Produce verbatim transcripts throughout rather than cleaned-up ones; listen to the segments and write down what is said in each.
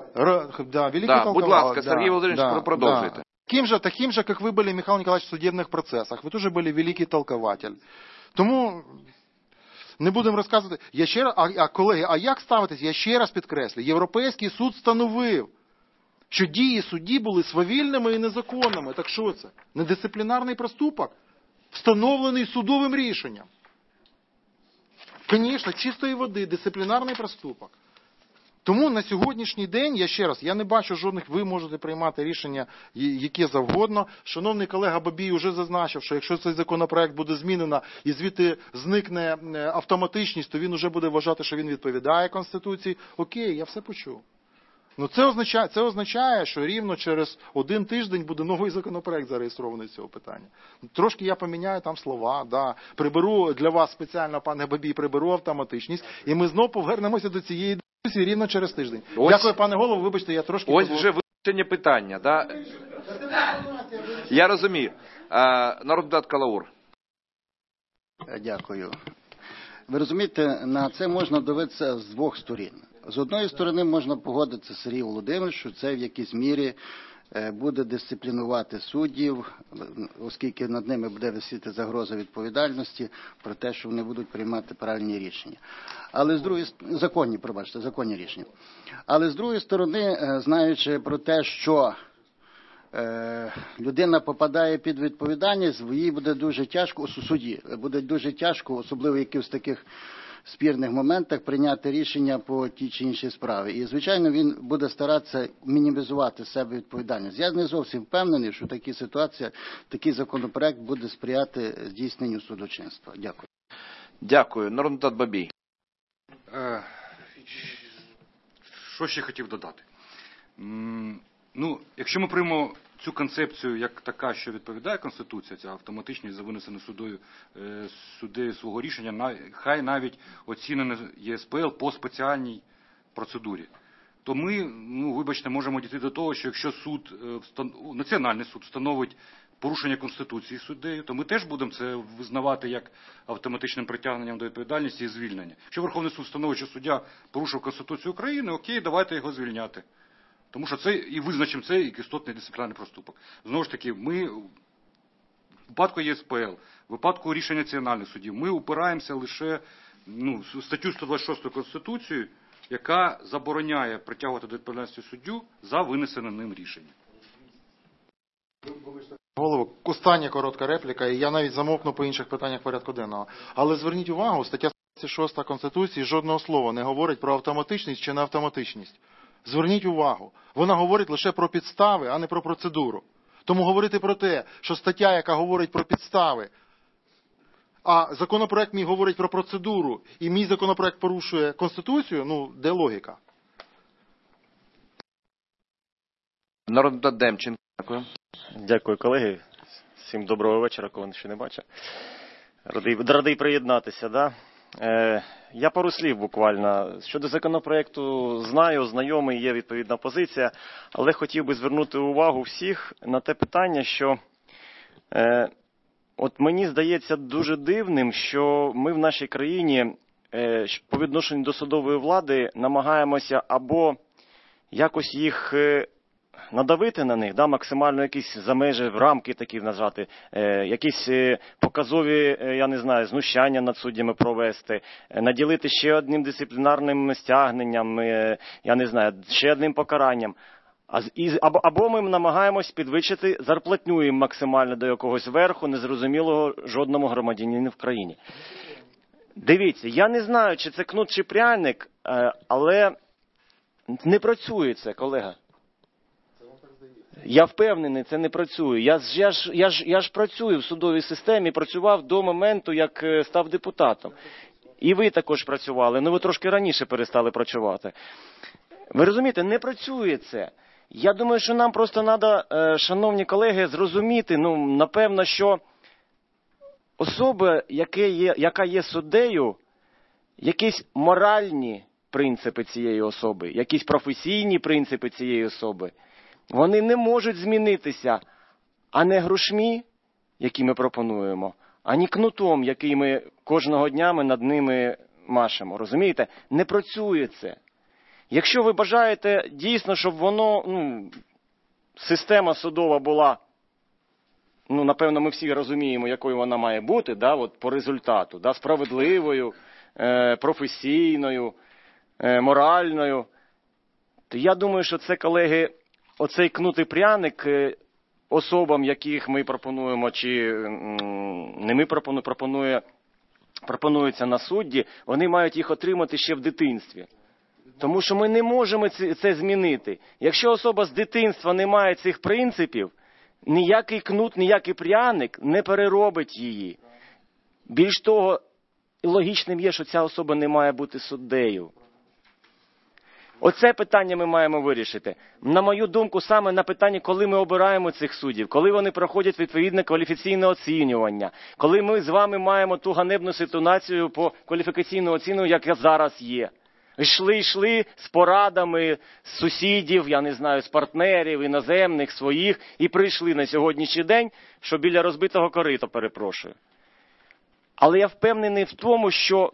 Да, великий да, толкователь. будь ласка, да, Сергей Владимирович, да, продолжите. Да. Таким же, таким же, как вы были, Михаил Николаевич, в судебных процессах. Вы тоже были великий толкователь. Тому не будемо розказувати. Я ще раз, а, а колеги, а як ставитись? Я ще раз підкреслю. Європейський суд встановив, що дії судді були свавільними і незаконними. Так що це? Недисциплінарний проступок, встановлений судовим рішенням. Звісно, чистої води, дисциплінарний проступок. Тому на сьогоднішній день, я ще раз, я не бачу жодних, ви можете приймати рішення, яке завгодно. Шановний колега Бабій вже зазначив, що якщо цей законопроект буде змінено і звідти зникне автоматичність, то він вже буде вважати, що він відповідає Конституції. Окей, я все почув. Ну це означає, це означає, що рівно через один тиждень буде новий законопроект зареєстрований з цього питання. Трошки я поміняю там слова, да. Приберу для вас спеціально, пане Бабій, приберу автоматичність, і ми знову повернемося до цієї дискусії рівно через тиждень. Ось, дякую, пане голово, вибачте, я трошки... Ось вже вирішення питання, да? Я розумію. Народний депутат Калаур. Дякую. Ви розумієте, на це можна дивитися з двох сторін. З одної сторони можна погодитися з Сергієм Володимировичем, що це в якійсь мірі буде дисциплінувати суддів, оскільки над ними буде висіти загроза відповідальності про те, що вони будуть приймати правильні рішення. Але з другої законні, пробачте, законні рішення. Але з другої сторони, знаючи про те, що е, людина попадає під відповідальність, їй буде дуже тяжко, у суді буде дуже тяжко, особливо в якихось таких спірних моментах, прийняти рішення по тій чи іншій справі. І, звичайно, він буде старатися мінімізувати себе відповідальність. Я не зовсім впевнений, що такі ситуації, такий законопроект буде сприяти здійсненню судочинства. Дякую. Дякую. Народний депутат Бабій. Е, що ще хотів додати? Ну, якщо ми приймемо цю концепцію як така, що відповідає Конституції, ця автоматичність за винесення судою, суддею свого рішення, хай навіть оцінене ЄСПЛ по спеціальній процедурі, то ми, ну, вибачте, можемо дійти до того, що якщо суд, національний суд встановить порушення Конституції суддею, то ми теж будемо це визнавати як автоматичним притягненням до відповідальності і звільнення. Якщо Верховний суд встановить, що суддя порушив Конституцію України, окей, давайте його звільняти. Тому що це і визначимо це як істотний дисциплінарний проступок. Знову ж таки, ми в випадку ЄСПЛ, в випадку рішення національних судів, ми упираємося лише, ну, в статтю сто двадцять шість Конституції, яка забороняє притягувати до відповідальності суддю за винесене ним рішення. Голово, остання коротка репліка, і я навіть замовкну по інших питаннях порядку денного. Але зверніть увагу, стаття двадцять шість Конституції жодного слова не говорить про автоматичність чи неавтоматичність. Зверніть увагу, вона говорить лише про підстави, а не про процедуру. Тому говорити про те, що стаття, яка говорить про підстави, а законопроект мій говорить про процедуру, і мій законопроект порушує Конституцію, ну, де логіка? Народний депутат Демченко. Дякую. Дякую, колеги. Всім доброго вечора, кого ще не бачив. Радий, радий приєднатися, да? Е, я пару слів буквально. Щодо законопроекту знаю, знайомий, є відповідна позиція, але хотів би звернути увагу всіх на те питання, що е, от мені здається дуже дивним, що ми в нашій країні е, по відношенню до судової влади намагаємося або якось їх е, надавити на них, да, максимально якісь за межі, рамки такі нажати, е, якісь е, показові, е, я не знаю, знущання над суддями провести, е, наділити ще одним дисциплінарним стягненням, е, я не знаю, ще одним покаранням. А, і, або, або ми намагаємось підвищити зарплатню їм максимально до якогось верху, незрозумілого жодному громадянину в країні. Дивіться, я не знаю, чи це кнут, чи пряник, е, але не працює це, колега. Я впевнений, це не працює. Я, я, ж, я, ж, я ж працюю в судовій системі, працював до моменту, як став депутатом. І ви також працювали, ну ви трошки раніше перестали працювати. Ви розумієте, не працює це. Я думаю, що нам просто треба, шановні колеги, зрозуміти, ну, напевно, що особа, яка є, яка є суддею, якісь моральні принципи цієї особи, якісь професійні принципи цієї особи, вони не можуть змінитися, а не грошмі, які ми пропонуємо, ані кнутом, який ми кожного дня ми над ними машемо. Розумієте? Не працює це. Якщо ви бажаєте дійсно, щоб воно, ну, система судова була, ну, напевно, ми всі розуміємо, якою вона має бути, да, от по результату, да, справедливою, е, професійною, е, моральною, то я думаю, що це, колеги, оцей кнутий пряник е, особам, яких ми пропонуємо, чи м, не ми пропонуємо, пропонує, пропонується на судді, вони мають їх отримати ще в дитинстві. Тому що ми не можемо це, це змінити. Якщо особа з дитинства не має цих принципів, ніякий кнут, ніякий пряник не переробить її. Більш того, логічним є, що ця особа не має бути суддею. Оце питання ми маємо вирішити. На мою думку, саме на питанні, коли ми обираємо цих суддів, коли вони проходять відповідне кваліфікаційне оцінювання, коли ми з вами маємо ту ганебну ситуацію по кваліфікаційному оцінюванню, яка зараз є. Йшли, йшли з порадами, з сусідів, я не знаю, з партнерів, іноземних, своїх, і прийшли на сьогоднішній день, що біля розбитого корита, перепрошую. Але я впевнений в тому, що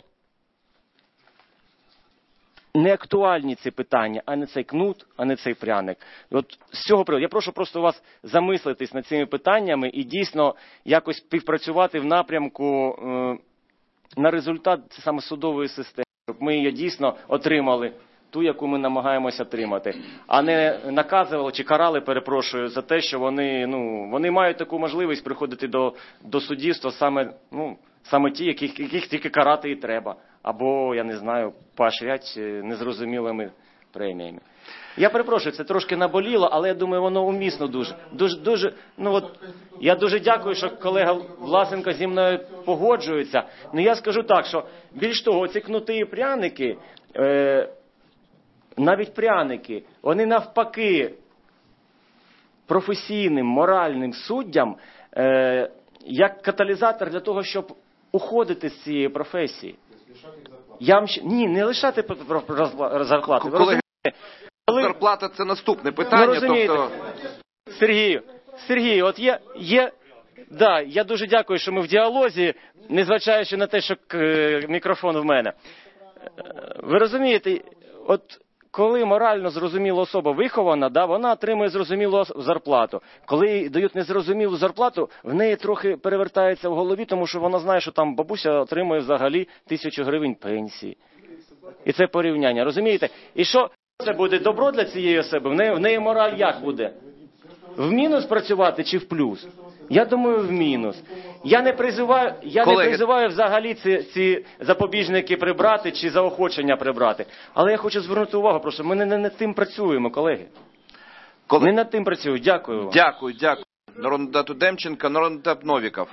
не актуальні ці питання, а не цей кнут, а не цей пряник. От з цього приводу я прошу просто вас замислитись над цими питаннями і дійсно якось співпрацювати в напрямку е, на результат саме судової системи. Щоб ми її дійсно отримали, ту, яку ми намагаємося отримати, а не наказували чи карали, перепрошую, за те, що вони, ну, вони мають таку можливість приходити до, до суддівства саме, ну, саме ті, яких, яких тільки карати і треба, або, я не знаю, поощрять незрозумілими преміями. Я перепрошую, це трошки наболіло, але я думаю, воно умісно дуже. Дуже, дуже, ну от, я дуже дякую, що колега Власенко зі мною погоджується. Ну я скажу так, що більш того, ці кнути і пряники, е, навіть пряники, вони навпаки професійним, моральним суддям, е, як каталізатор для того, щоб уходити з цієї професії. Я вам ще... Ні, не лишати зарплати. Ви розумієте? Коли... Зарплата – це наступне питання. Тобто... Сергію, Сергію, от є, є, да, я дуже дякую, що ми в діалозі, незважаючи на те, що мікрофон в мене. Ви розумієте, от коли морально зрозуміла особа вихована, да, вона отримує зрозумілу зарплату. Коли дають незрозумілу зарплату, в неї трохи перевертається в голові, тому що вона знає, що там бабуся отримує взагалі тисячу гривень пенсії. І це порівняння, розумієте? І що це буде добро для цієї особи? В неї, в неї мораль як буде? В мінус працювати чи в плюс? Я думаю, в мінус. Я не призиваю, я Колеги... не призиваю взагалі ці, ці запобіжники прибрати чи заохочення прибрати. Але я хочу звернути увагу, просто ми не, не над тим працюємо, колеги. Коли... Не над тим працюю. Дякую вам. Дякую, дякую. Народний депутат Демченко, народний депутат Новіков.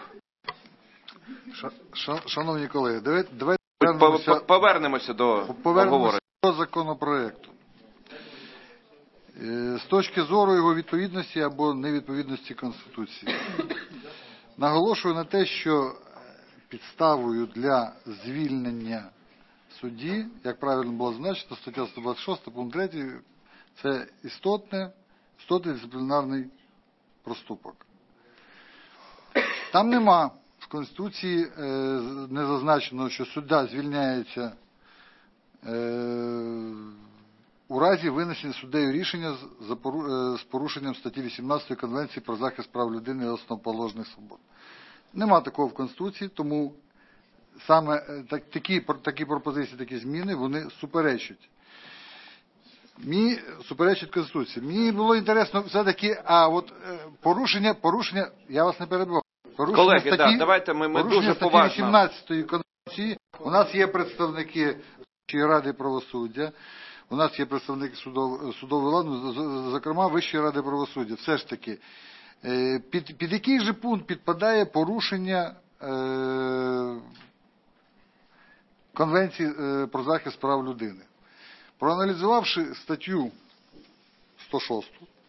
Шановні колеги, давайте, давайте повернемося, повернемося до повернемося до законопроекту. З точки зору його відповідності або невідповідності Конституції. Наголошую на те, що підставою для звільнення судді, як правильно було зазначено, стаття сто двадцять шість, пункт три, це істотне, істотний дисциплінарний проступок. Там нема в Конституції е, не зазначено, що суддя звільняється е, у разі винесення суддею рішення з, з порушенням статті вісімнадцять Конвенції про захист прав людини і основоположних свобод. Нема такого в Конституції, тому саме так, такі, такі пропозиції, такі зміни, вони суперечать. Мені суперечить Конституції. Мені було інтересно все-таки, а от порушення, порушення, я вас не перебивав. Порушення Колеги, статті, да, давайте ми, ми дуже статті поважно. вісімнадцятої Конвенції, у нас є представники Вищої ради правосуддя, у нас є представники судов, судової влади, зокрема Вищої ради правосуддя. Все ж таки, під, під який же пункт підпадає порушення е, Конвенції е, про захист прав людини? Проаналізувавши статтю сто шість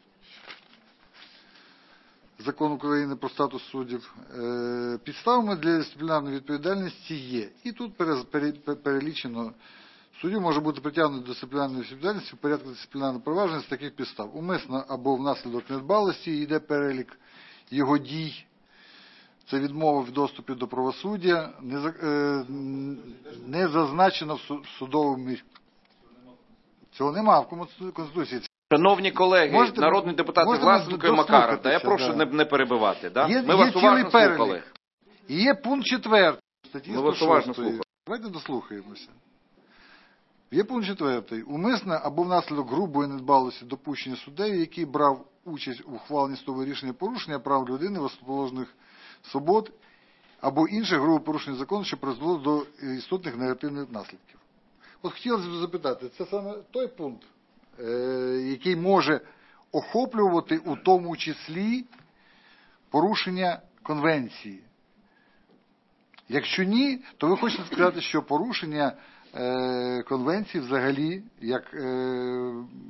Закону України про статус суддів, е, підставами для дисциплінарної відповідальності є. І тут перелічено: суддю може бути притягнути до дисциплінарної відповідальності в порядку дисциплінарного провадження з таких підстав. Умисно або внаслідок недбалості, йде перелік його дій. Це відмова в доступі до правосуддя, не, е, не зазначено в судовому Цього нема в Конституції. Шановні колеги, Можете- народні депутати можете Власенко і дослухатися, Макаров, та я прошу да. не, не перебивати. Да? Є, Ми є вас цілий уважно перелік. слухали. І є пункт четвертий статті Ми вас сто уважно шостої. слухали. Давайте дослухаємося. Є пункт четвертий. Умисне або внаслідок грубої недбалості допущення суддею, який брав участь у ухваленні судового рішення порушення прав людини, основоположних свобод або інших грубо порушень закону, що призвело до істотних негативних наслідків. От хотілося б запитати, це саме той пункт, е, який може охоплювати у тому числі порушення конвенції. Якщо ні, то ви хочете сказати, що порушення е, конвенції взагалі, як е,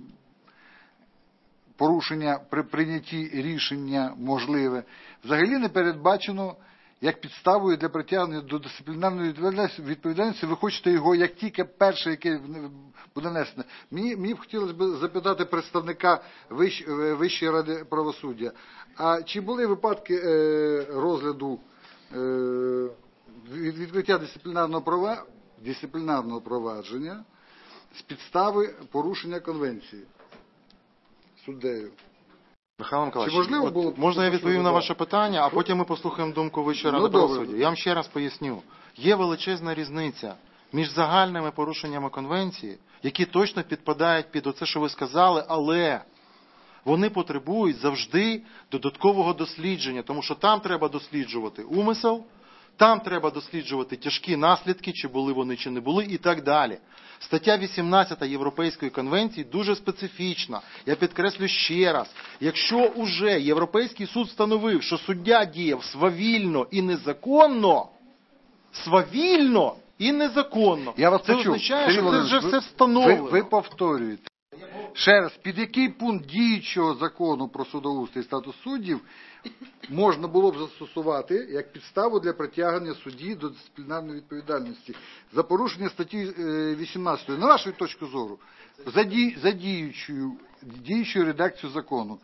порушення при прийнятті рішення можливе, взагалі не передбачено як підставою для притягнення до дисциплінарної відповідальності. Ви хочете його, як тільки перше, яке буде внесене. Мені, мені б хотілося б запитати представника Вищ, Вищої ради правосуддя, а чи були випадки е, розгляду е, від, відкриття дисциплінарного, права, дисциплінарного провадження з підстави порушення конвенції суддею? Михайло Миколаївич, Чи можливо от було- можна я відповім на Да. ваше питання, а потім ми послухаємо думку Вищої ради Ну, добре. правосуддя. Я вам ще раз поясню. Є величезна різниця між загальними порушеннями конвенції, які точно підпадають під оце, що ви сказали, але вони потребують завжди додаткового дослідження, тому що там треба досліджувати умисел, там треба досліджувати тяжкі наслідки, чи були вони, чи не були, і так далі. Стаття вісімнадцята Європейської конвенції дуже специфічна. Я підкреслю ще раз. Якщо уже Європейський суд встановив, що суддя діяв свавільно і незаконно, свавільно і незаконно, Я вас це почув. означає, Сергій що це Володимирович, вже ви- все встановлено. Ви, ви повторюєте. Ще раз, під який пункт діючого закону про судоустрій і статус суддів можна було б застосувати як підставу для притягнення судді до дисциплінарної відповідальності за порушення статті е, вісімнадцятої, на вашу точку зору, за, ді, за діючою, діючою редакцією закону?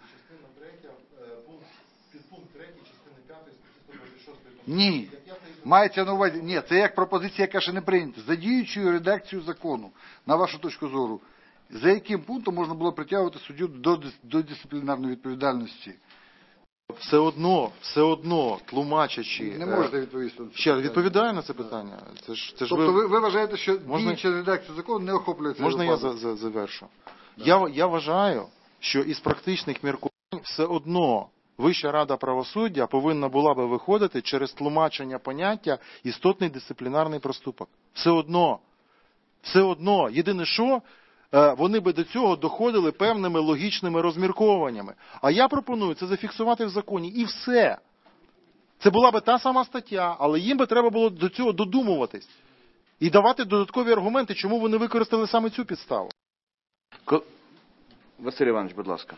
Ні. Мається на увазі, ні, це як пропозиція, яка ще не прийнята. За діючою редакцією закону, на вашу точку зору, за яким пунктом можна було притягувати суддю до, дис- до дисциплінарної відповідальності? Все одно, все одно, тлумачачи... Не е, можете відповісти на це Ще раз, питання. відповідаю на це питання. Це ж, це ж Тобто ви, ви вважаєте, що Можна- діюча редакція закону не охоплює цей Можна я випадок? за, за, завершу? Я, я вважаю, що із практичних міркувань все одно Вища рада правосуддя повинна була би виходити через тлумачення поняття істотний дисциплінарний проступок. Все одно. Все одно. Єдине що, е, вони би до цього доходили певними логічними розмірковуваннями. А я пропоную це зафіксувати в законі. І все. Це була би та сама стаття, але їм би треба було до цього додумуватись. І давати додаткові аргументи, чому вони використали саме цю підставу. Ко- Василь Іванович, будь ласка.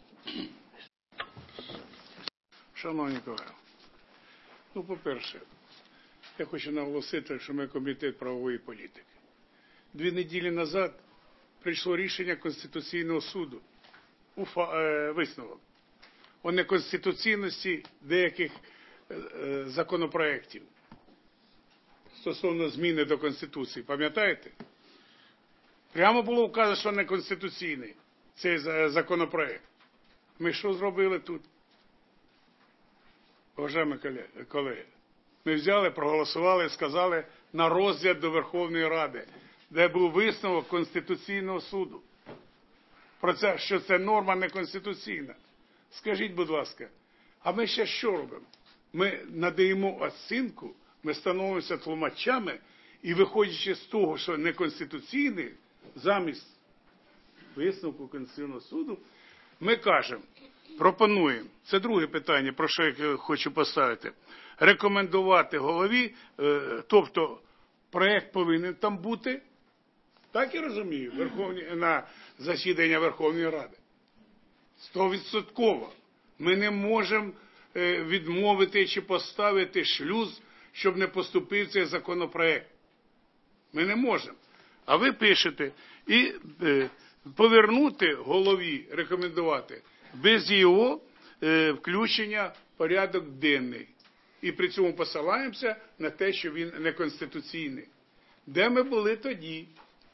Шановні колеги, ну, по-перше, я хочу наголосити, що ми комітет правової політики. Дві неділі назад прийшло рішення Конституційного суду, УФА, е, висновок, о неконституційності деяких е, е, законопроєктів стосовно зміни до Конституції. Пам'ятаєте? Прямо було вказано, що неконституційний цей за- законопроєкт. Ми що зробили тут? Уважаємо колеги, ми взяли, проголосували, сказали на розгляд до Верховної Ради, де був висновок Конституційного суду. Про це, що це норма неконституційна. Скажіть, будь ласка, а ми ще що робимо? Ми надаємо оцінку, ми становимося тлумачами і, виходячи з того, що неконституційний, замість висновку Конституційного суду, ми кажемо, пропонуємо, це друге питання, про що я хочу поставити, рекомендувати голові, е, тобто проєкт повинен там бути, так я розумію, Верховні, на засідання Верховної Ради. Стовідсотково. Ми не можемо е, відмовити чи поставити шлюз, щоб не поступив цей законопроєкт. Ми не можемо. А ви пишете і е, повернути голові, рекомендувати, без його е, включення в порядок денний. І при цьому посилаємося на те, що він неконституційний. Де ми були тоді?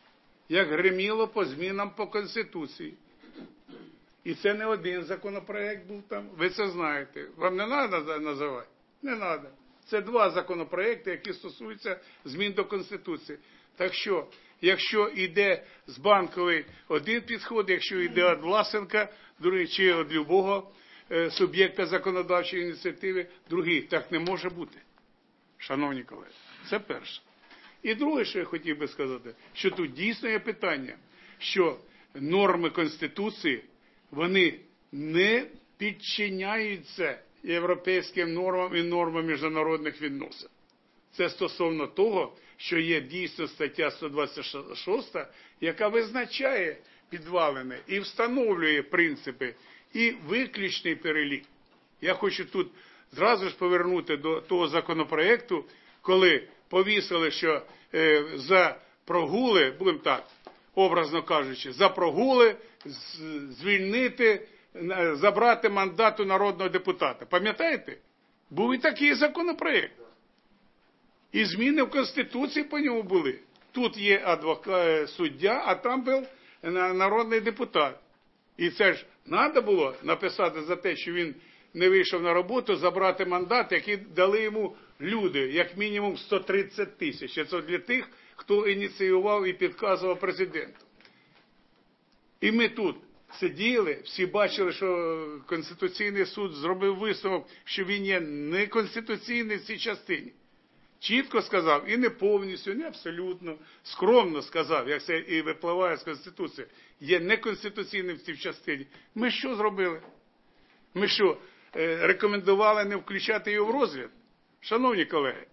як гриміло по змінам по Конституції. І це не один законопроект був там, ви це знаєте. Вам не треба називати? Не треба. Це два законопроекти, які стосуються змін до Конституції. Так що, якщо йде з Банкової один підход, якщо йде від Власенка, другий, чи від любого е, суб'єкта законодавчої ініціативи, другий. Так не може бути, шановні колеги. Це перше. І друге, що я хотів би сказати, що тут дійсно є питання, що норми Конституції, вони не підчиняються європейським нормам і нормам міжнародних відносин. Це стосовно того, що є дійсно стаття сто двадцять шоста, яка визначає підвалини і встановлює принципи і виключний перелік. Я хочу тут зразу ж повернути до того законопроекту, коли повісили, що е, за прогули, будемо так, образно кажучи, за прогули звільнити, забрати мандат у народного депутата. Пам'ятаєте? Був і такий законопроект. І зміни в Конституції по ньому були. Тут є адвокат, суддя, а там був народний депутат. І це ж треба було написати за те, що він не вийшов на роботу, забрати мандат, який дали йому люди, як мінімум сто тридцять тисяч. Це для тих, хто ініціював і підказував президенту. І ми тут сиділи, всі бачили, що Конституційний суд зробив висновок, що він є неконституційний в цій частині. Чітко сказав, і не повністю, не абсолютно, скромно сказав, як це і випливає з Конституції, є неконституційним в цій частині. Ми що зробили? Ми що, рекомендували не включати його в розгляд? Шановні колеги,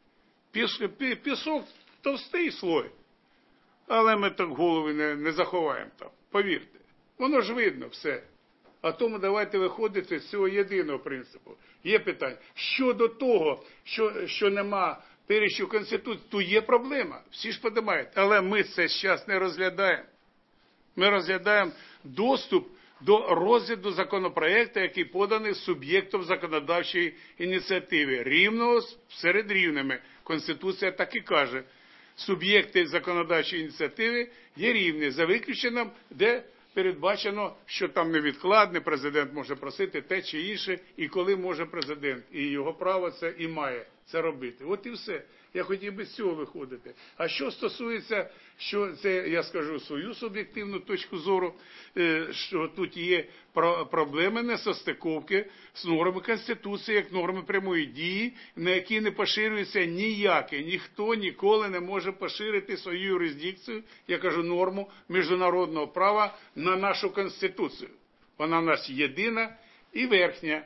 пісок – товстий слой, але ми так голови не, не заховаємо там, повірте. Воно ж видно все. А тому давайте виходити з цього єдиного принципу. Є питання. Щодо того, що, що нема перечню Конституції, то є проблема. Всі ж подимають. Але ми це зараз не розглядаємо. Ми розглядаємо доступ до розгляду законопроекту, який поданий суб'єктом законодавчої ініціативи. Рівного серед рівними. Конституція так і каже. Суб'єкти законодавчої ініціативи є рівні, за виключенням, де передбачено, що там невідкладне, президент може просити те чи інше, і коли може президент. І його право це і має це робити. От і все. Я хотів би з цього виходити. А що стосується, що це, я скажу свою суб'єктивну точку зору, що тут є проблеми несостиковки з нормами Конституції, як норми прямої дії, на які не поширюється ніяке. Ніхто ніколи не може поширити свою юрисдикцію, я кажу, норму міжнародного права на нашу Конституцію. Вона в нас єдина і верхня.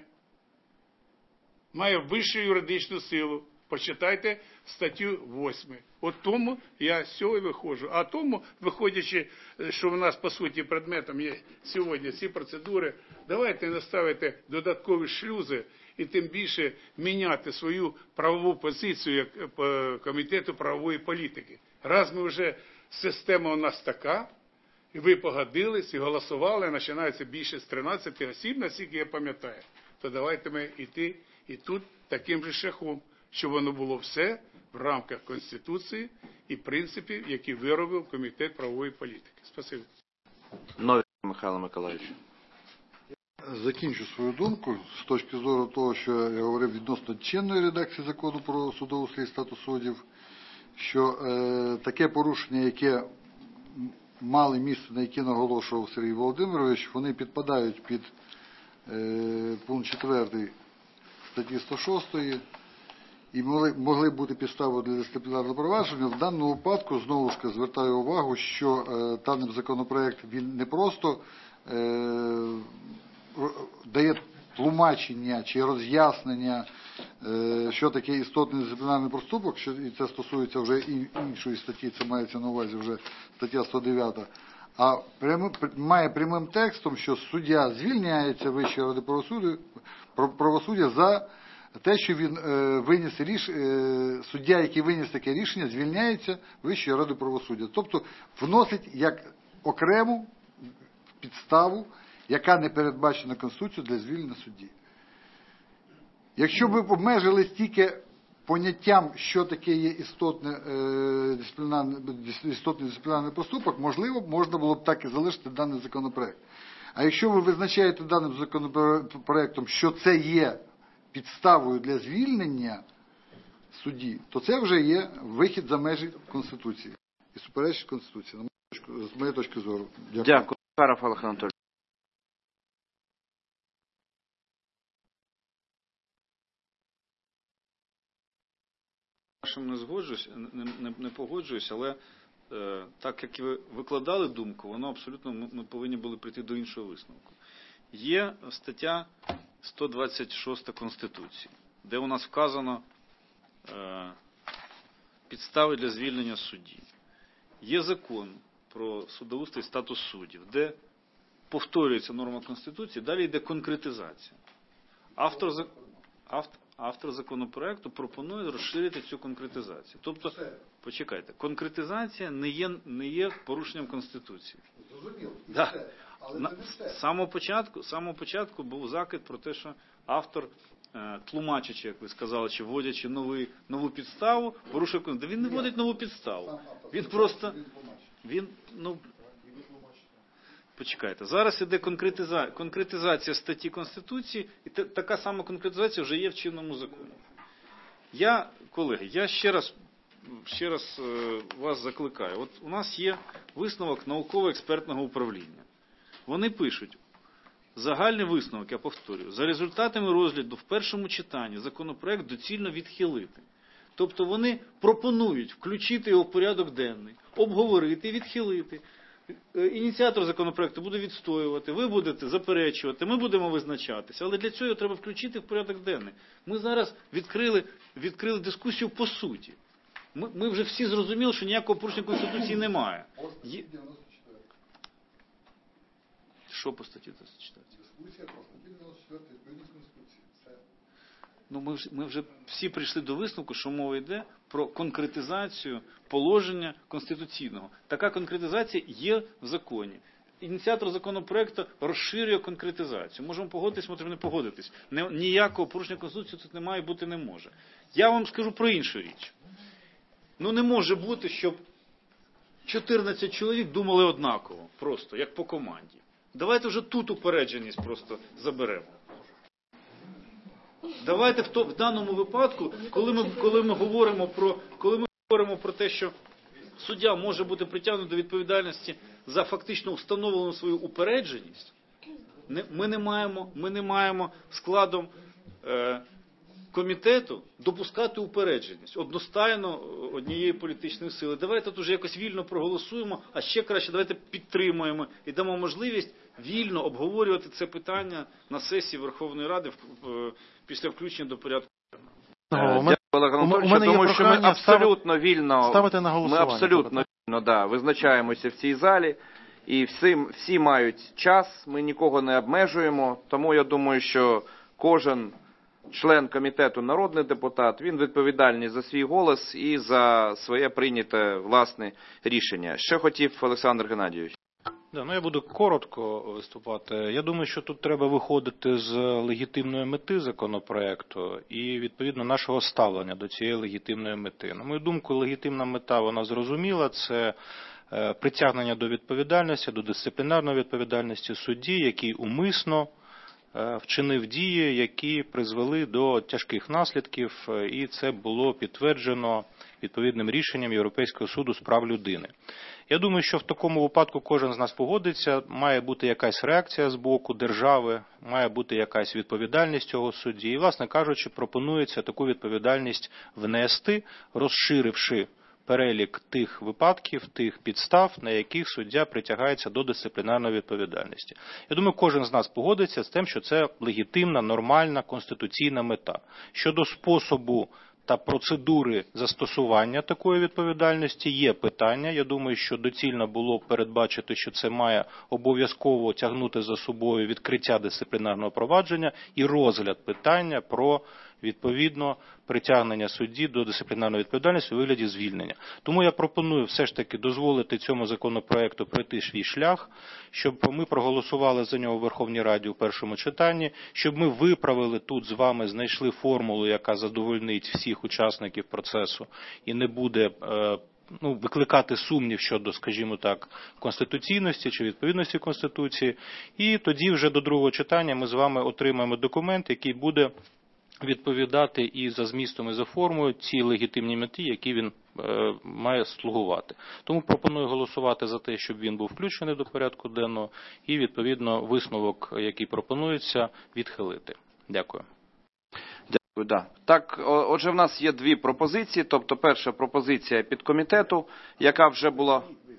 Має вищу юридичну силу. Почитайте статтю восьму. От тому я з цього і виходжу. А тому, виходячи, що в нас, по суті, предметом є сьогодні ці процедури, давайте наставити додаткові шлюзи і тим більше міняти свою правову позицію як Комітету правової політики. Раз ми вже, система у нас така, і ви погодились, і голосували, починається більше з тринадцяти осіб, наскільки я пам'ятаю, то давайте ми йти і тут таким же шляхом, щоб воно було все в рамках Конституції і принципів, які виробив Комітет правової політики. Спасибо. Новий Михайло Миколаївич. Закінчу свою думку з точки зору того, що я говорив відносно чинної редакції закону про судову слід статус суддів, що е, таке порушення, яке мали місце, на яке наголошував Сергій Володимирович, вони підпадають під е, пункт четвертий статті сто шостої, і могли, могли бути підстави для дисциплінарного провадження. В даному випадку, знову ж звертаю увагу, що е, даний законопроект, він не просто е, дає тлумачення чи роз'яснення, е, що таке істотний дисциплінарний проступок, що, і це стосується вже і іншої статті, це мається на увазі вже стаття сто дев'ята, а прям, має прямим текстом, що суддя звільняється Вищої ради правосуддя, правосуддя за те, що він е, виніс ріш... е, суддя, який виніс таке рішення, звільняється Вищою радою правосуддя. Тобто вносить як окрему підставу, яка не передбачена Конституцією для звільнення судді. Якщо б обмежились тільки поняттям, що таке є істотне, е, дисциплінарне, істотний дисциплінарний поступок, можливо, можна було б так і залишити даний законопроект. А якщо ви визначаєте даним законопроектом, що це є підставою для звільнення судді, то це вже є вихід за межі Конституції. І суперечить Конституції, з моєї точки зору. Дякую. Дякую. Каров Олег Анатолійович. Вашим не згоджуюсь, не, не, не погоджуюсь, але е, так як ви викладали думку, воно абсолютно ми, ми повинні були прийти до іншого висновку. Є стаття сто двадцять шість Конституції, де у нас вказано е, підстави для звільнення судді. Є закон про судоустрій і статус суддів, де повторюється норма Конституції, далі йде конкретизація. Автор, автор, автор законопроекту пропонує розширити цю конкретизацію. Тобто, почекайте, конкретизація не є, не є порушенням Конституції. Зрозуміло. Да. На, з самого початку, з самого початку був закид про те, що автор, е, тлумачачи, як ви сказали, чи вводячи новий, нову підставу, порушує Конституцію. Да він не вводить нову підставу. Він просто, він, ну, почекайте, зараз іде конкретизація, конкретизація статті Конституції, і та, така сама конкретизація вже є в чинному законі. Я, колеги, я ще раз, ще раз е, вас закликаю. От у нас є висновок науково-експертного управління. Вони пишуть, загальний висновок, я повторюю, за результатами розгляду в першому читанні законопроект доцільно відхилити. Тобто вони пропонують включити його в порядок денний, обговорити, відхилити. Ініціатор законопроекту буде відстоювати, ви будете заперечувати, ми будемо визначатися. Але для цього його треба включити в порядок денний. Ми зараз відкрили, відкрили дискусію по суті. Ми, ми вже всі зрозуміли, що ніякого порушення Конституції немає. Є... Що по статті дев'яносто чотири? Дискусія про статті дев'яносто чотири відповідність Конституції. Все. Ну, ми, вже, ми вже всі прийшли до висновку, що мова йде про конкретизацію положення конституційного. Така конкретизація є в законі. Ініціатор законопроекту розширює конкретизацію. Можемо погодитись, можемо не погодитись. Не, ніякого порушення Конституції тут немає, бути не може. Я вам скажу про іншу річ. Ну не може бути, щоб чотирнадцять чоловік думали однаково, просто, як по команді. Давайте вже тут упередженість просто заберемо. Давайте в, то, в даному випадку, коли ми, коли ми говоримо про, коли ми говоримо про те, що суддя може бути притягнутий до відповідальності за фактично встановлену свою упередженість, не, ми, не маємо, ми не маємо складом е, комітету допускати упередженість одностайно однієї політичної сили. Давайте тут вже якось вільно проголосуємо, а ще краще давайте підтримуємо і дамо можливість вільно обговорювати це питання на сесії Верховної Ради в, в, після включення до порядку. Дякую, Олег Анатолійович, тому що ми абсолютно вільно, ставити на ми голосування. абсолютно вільно, да, визначаємося в цій залі, і всі, всі мають час, ми нікого не обмежуємо, тому я думаю, що кожен член комітету, народний депутат, він відповідальний за свій голос і за своє прийняте власне рішення. Що хотів Олександр Геннадійович? Да, ну я буду коротко виступати. Я думаю, що тут треба виходити з легітимної мети законопроекту і, відповідно, нашого ставлення до цієї легітимної мети. На мою думку, легітимна мета, вона зрозуміла, це притягнення до відповідальності, до дисциплінарної відповідальності судді, який умисно вчинив дії, які призвели до тяжких наслідків, і це було підтверджено відповідним рішенням Європейського суду з прав людини. Я думаю, що в такому випадку кожен з нас погодиться, має бути якась реакція з боку держави, має бути якась відповідальність цього судді. І, власне кажучи, пропонується таку відповідальність внести, розширивши перелік тих випадків, тих підстав, на яких суддя притягається до дисциплінарної відповідальності. Я думаю, кожен з нас погодиться з тим, що це легітимна, нормальна, конституційна мета. Щодо способу та процедури застосування такої відповідальності є питання. Я думаю, що доцільно було б передбачити, що це має обов'язково тягнути за собою відкриття дисциплінарного провадження і розгляд питання про відповідно притягнення судді до дисциплінарної відповідальності у вигляді звільнення. Тому я пропоную все ж таки дозволити цьому законопроекту пройти свій шлях, щоб ми проголосували за нього в Верховній Раді у першому читанні, щоб ми виправили тут з вами, знайшли формулу, яка задовольнить всіх учасників процесу і не буде е, ну, викликати сумнів щодо, скажімо так, конституційності чи відповідності Конституції. І тоді вже до другого читання ми з вами отримаємо документ, який буде відповідати і за змістом, і за формою цій легітимній меті, які він е, має слугувати. Тому пропоную голосувати за те, щоб він був включений до порядку денного і, відповідно, висновок, який пропонується, відхилити. Дякую. Дякую, да. Так, отже, в нас є дві пропозиції. Тобто, перша пропозиція підкомітету, яка вже була...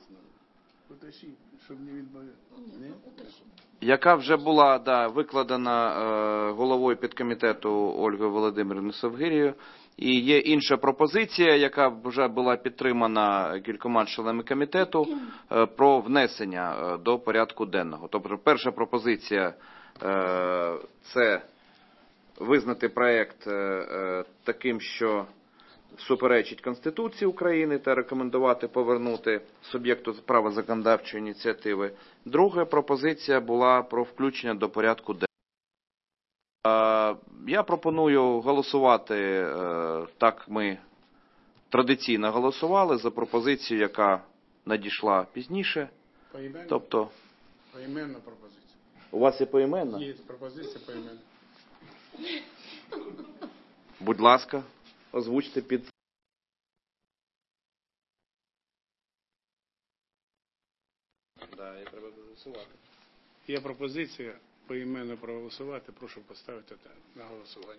яка вже була да, викладена е, головою підкомітету Ольгою Володимирівною Совгирією. І є інша пропозиція, яка вже була підтримана кількома членами комітету, е, про внесення е, до порядку денного. Тобто перша пропозиція е, – це визнати проект е, е, таким, що суперечить Конституції України та рекомендувати повернути суб'єкту права законодавчої ініціативи. Друга пропозиція була про включення до порядку денного. Я пропоную голосувати, так ми традиційно голосували, за пропозицію, яка надійшла пізніше. Поіменно? Тобто, Поіменна пропозиція. у вас є поіменно? Є пропозиція поіменна. Будь ласка, озвучте під... Да, я треба голосувати. Є пропозиція поіменно проголосувати. Прошу поставити на голосування.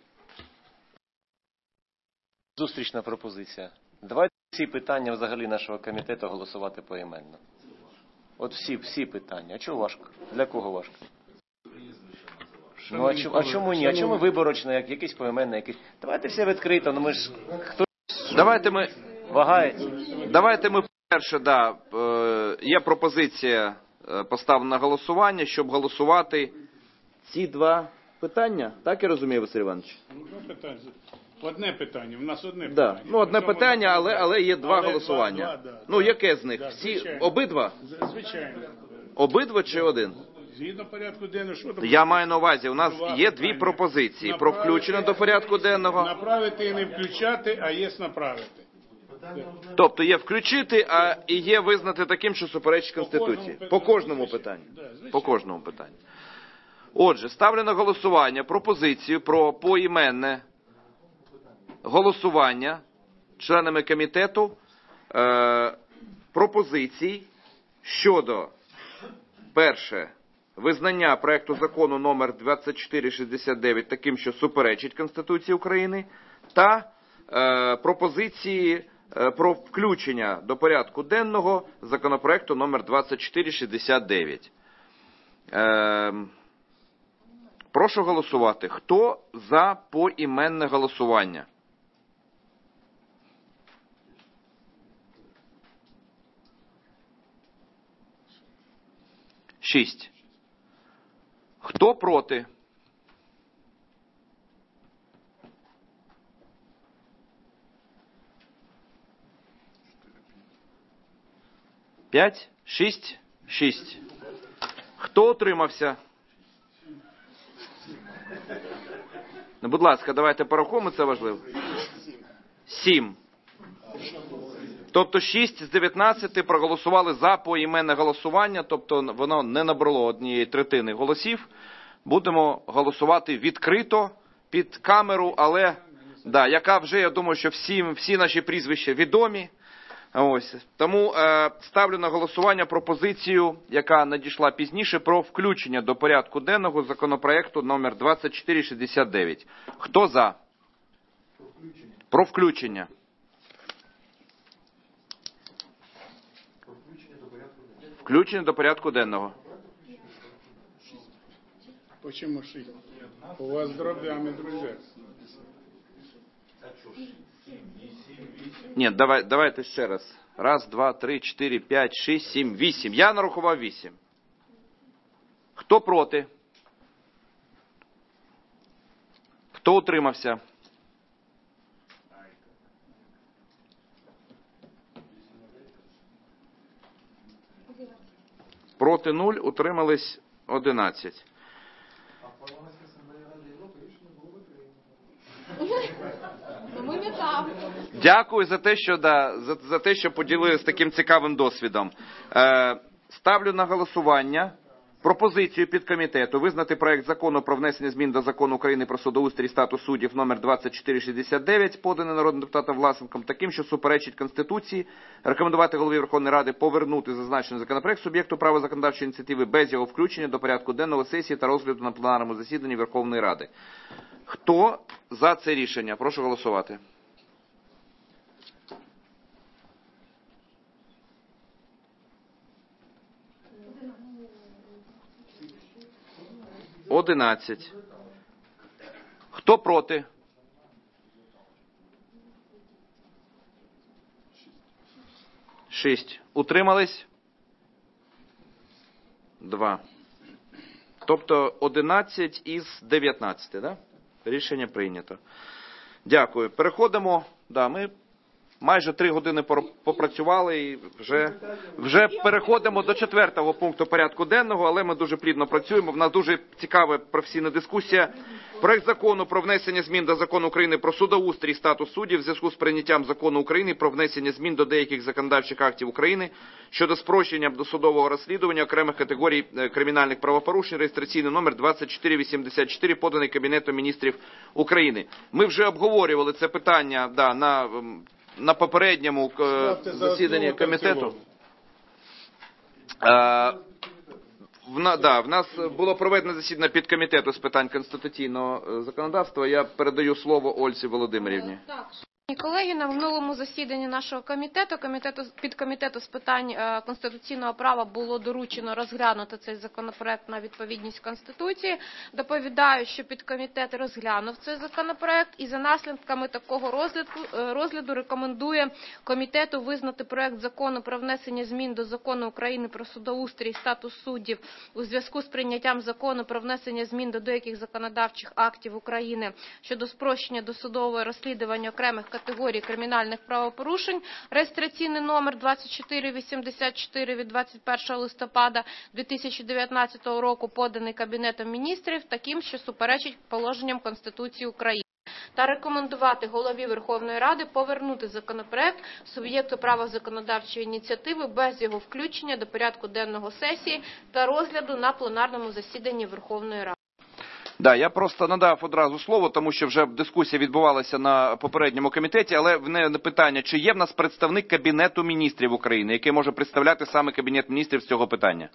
Зустрічна пропозиція. Давайте всі питання взагалі нашого комітету голосувати поіменно. От всі, всі питання. А чого важко? Для кого важко? Ну, а, чому, а чому ні? А чому виборочно, як, якийсь поіменний, якийсь... Давайте все відкрито, ну ми ж... Хто Давайте ми... вагається? Давайте ми перше, да, е, є пропозиція е, поставлена на голосування, щоб голосувати ці два питання. Так я розумію, Василь Іванович? Одне питання. Одне питання. У нас одне Да. питання. Ну, одне питання, але, але є два Але голосування. два, два, да. Ну, яке з них? Да, Всі, звичайно. обидва? З- Звичайно. Обидва чи один? Згідно порядку денного, що там? Я маю на увазі, у нас Два є дві питання. пропозиції про Направити- включення до порядку денного. Направити і не включати, а є направити. Тобто є включити, а і є визнати таким, що суперечить Конституції. кожному По питанню. кожному питанню. Да, звичайно. По кожному питанню. Отже, ставлю на голосування пропозицію про поіменне голосування членами комітету е, пропозицій щодо, перше, визнання проекту закону номер двадцять чотири шістдесят дев'ять таким, що суперечить Конституції України, та е, пропозиції е, про включення до порядку денного законопроекту номер двадцять чотири шістдесят дев'ять. Е, прошу голосувати. Хто за поіменне голосування? Шість. Хто проти? П'ять? Шість? Шість. Хто утримався? Ну, будь ласка, давайте порахуємо, це важливо. Сім. Тобто шість з дев'ятнадцяти проголосували за поіменне голосування, тобто воно не набрало однієї третини голосів. Будемо голосувати відкрито під камеру, але да, яка вже, я думаю, що всі, всі наші прізвища відомі. Ось. Тому е, ставлю на голосування пропозицію, яка надійшла пізніше, про включення до порядку денного законопроекту номер двадцять чотири шістдесят дев'ять. Хто за? Про включення. Включення до порядку денного. Почему шість? У вас дробями, друзі. Ні, давай, давайте ще раз. Раз, два, три, чотири, п'ять, шість, сім, вісім. Я нарахував вісім. Хто проти? Хто утримався? проти нуль, утримались одинадцять. Ми не там. Дякую за те, що, да, за, за те, що поділилися таким цікавим досвідом. Е, ставлю на голосування пропозицію підкомітету визнати проект закону про внесення змін до Закону України про судоустрій і статус суддів номер двадцять чотири шістдесят дев'ять, поданий народним депутатом Власенком, таким, що суперечить Конституції, рекомендувати Голові Верховної Ради повернути зазначений законопроект суб'єкту права законодавчої ініціативи без його включення до порядку денного сесії та розгляду на пленарному засіданні Верховної Ради. Хто за це рішення? Прошу голосувати. Одинадцять. Хто проти? Шість. Утримались? Два. Тобто одинадцять із дев'ятнадцяти, да? Рішення прийнято. Дякую. Переходимо, да, ми майже три години попрацювали і вже, вже переходимо до четвертого пункту порядку денного, але ми дуже плідно працюємо. В нас дуже цікава професійна дискусія. Проект закону про внесення змін до Закону України про судоустрій і статус суддів в зв'язку з прийняттям Закону України про внесення змін до деяких законодавчих актів України щодо спрощення досудового розслідування окремих категорій кримінальних правопорушень, реєстраційний номер двадцять чотири вісімдесят чотири, поданий Кабінетом міністрів України. Ми вже обговорювали це питання, да, на на попередньому засіданні комітету. А, в, да, в нас було проведено засідання підкомітету з питань конституційного законодавства. Я передаю слово Ользі Володимирівні. Колеги, на минулому засіданні нашого комітету, комітету підкомітету з питань е, конституційного права було доручено розглянути цей законопроект на відповідність Конституції. Доповідаю, що підкомітет розглянув цей законопроект і за наслідками такого розгляду, е, розгляду рекомендує комітету визнати проект закону про внесення змін до Закону України про судоустрій і статус суддів у зв'язку з прийняттям закону про внесення змін до деяких законодавчих актів України щодо спрощення досудового розслідування окремих категорії кримінальних правопорушень, реєстраційний номер двадцять чотири вісімдесят чотири від двадцять першого листопада дві тисячі дев'ятнадцятого року, поданий Кабінетом міністрів, таким, що суперечить положенням Конституції України. Та рекомендувати Голові Верховної Ради повернути законопроект суб'єкту права законодавчої ініціативи без його включення до порядку денного сесії та розгляду на пленарному засіданні Верховної Ради. Да, я просто надав одразу слово, тому що вже дискусія відбувалася на попередньому комітеті, але в мене питання, чи є в нас представник Кабінету міністрів України, який може представляти саме Кабінет міністрів з цього питання?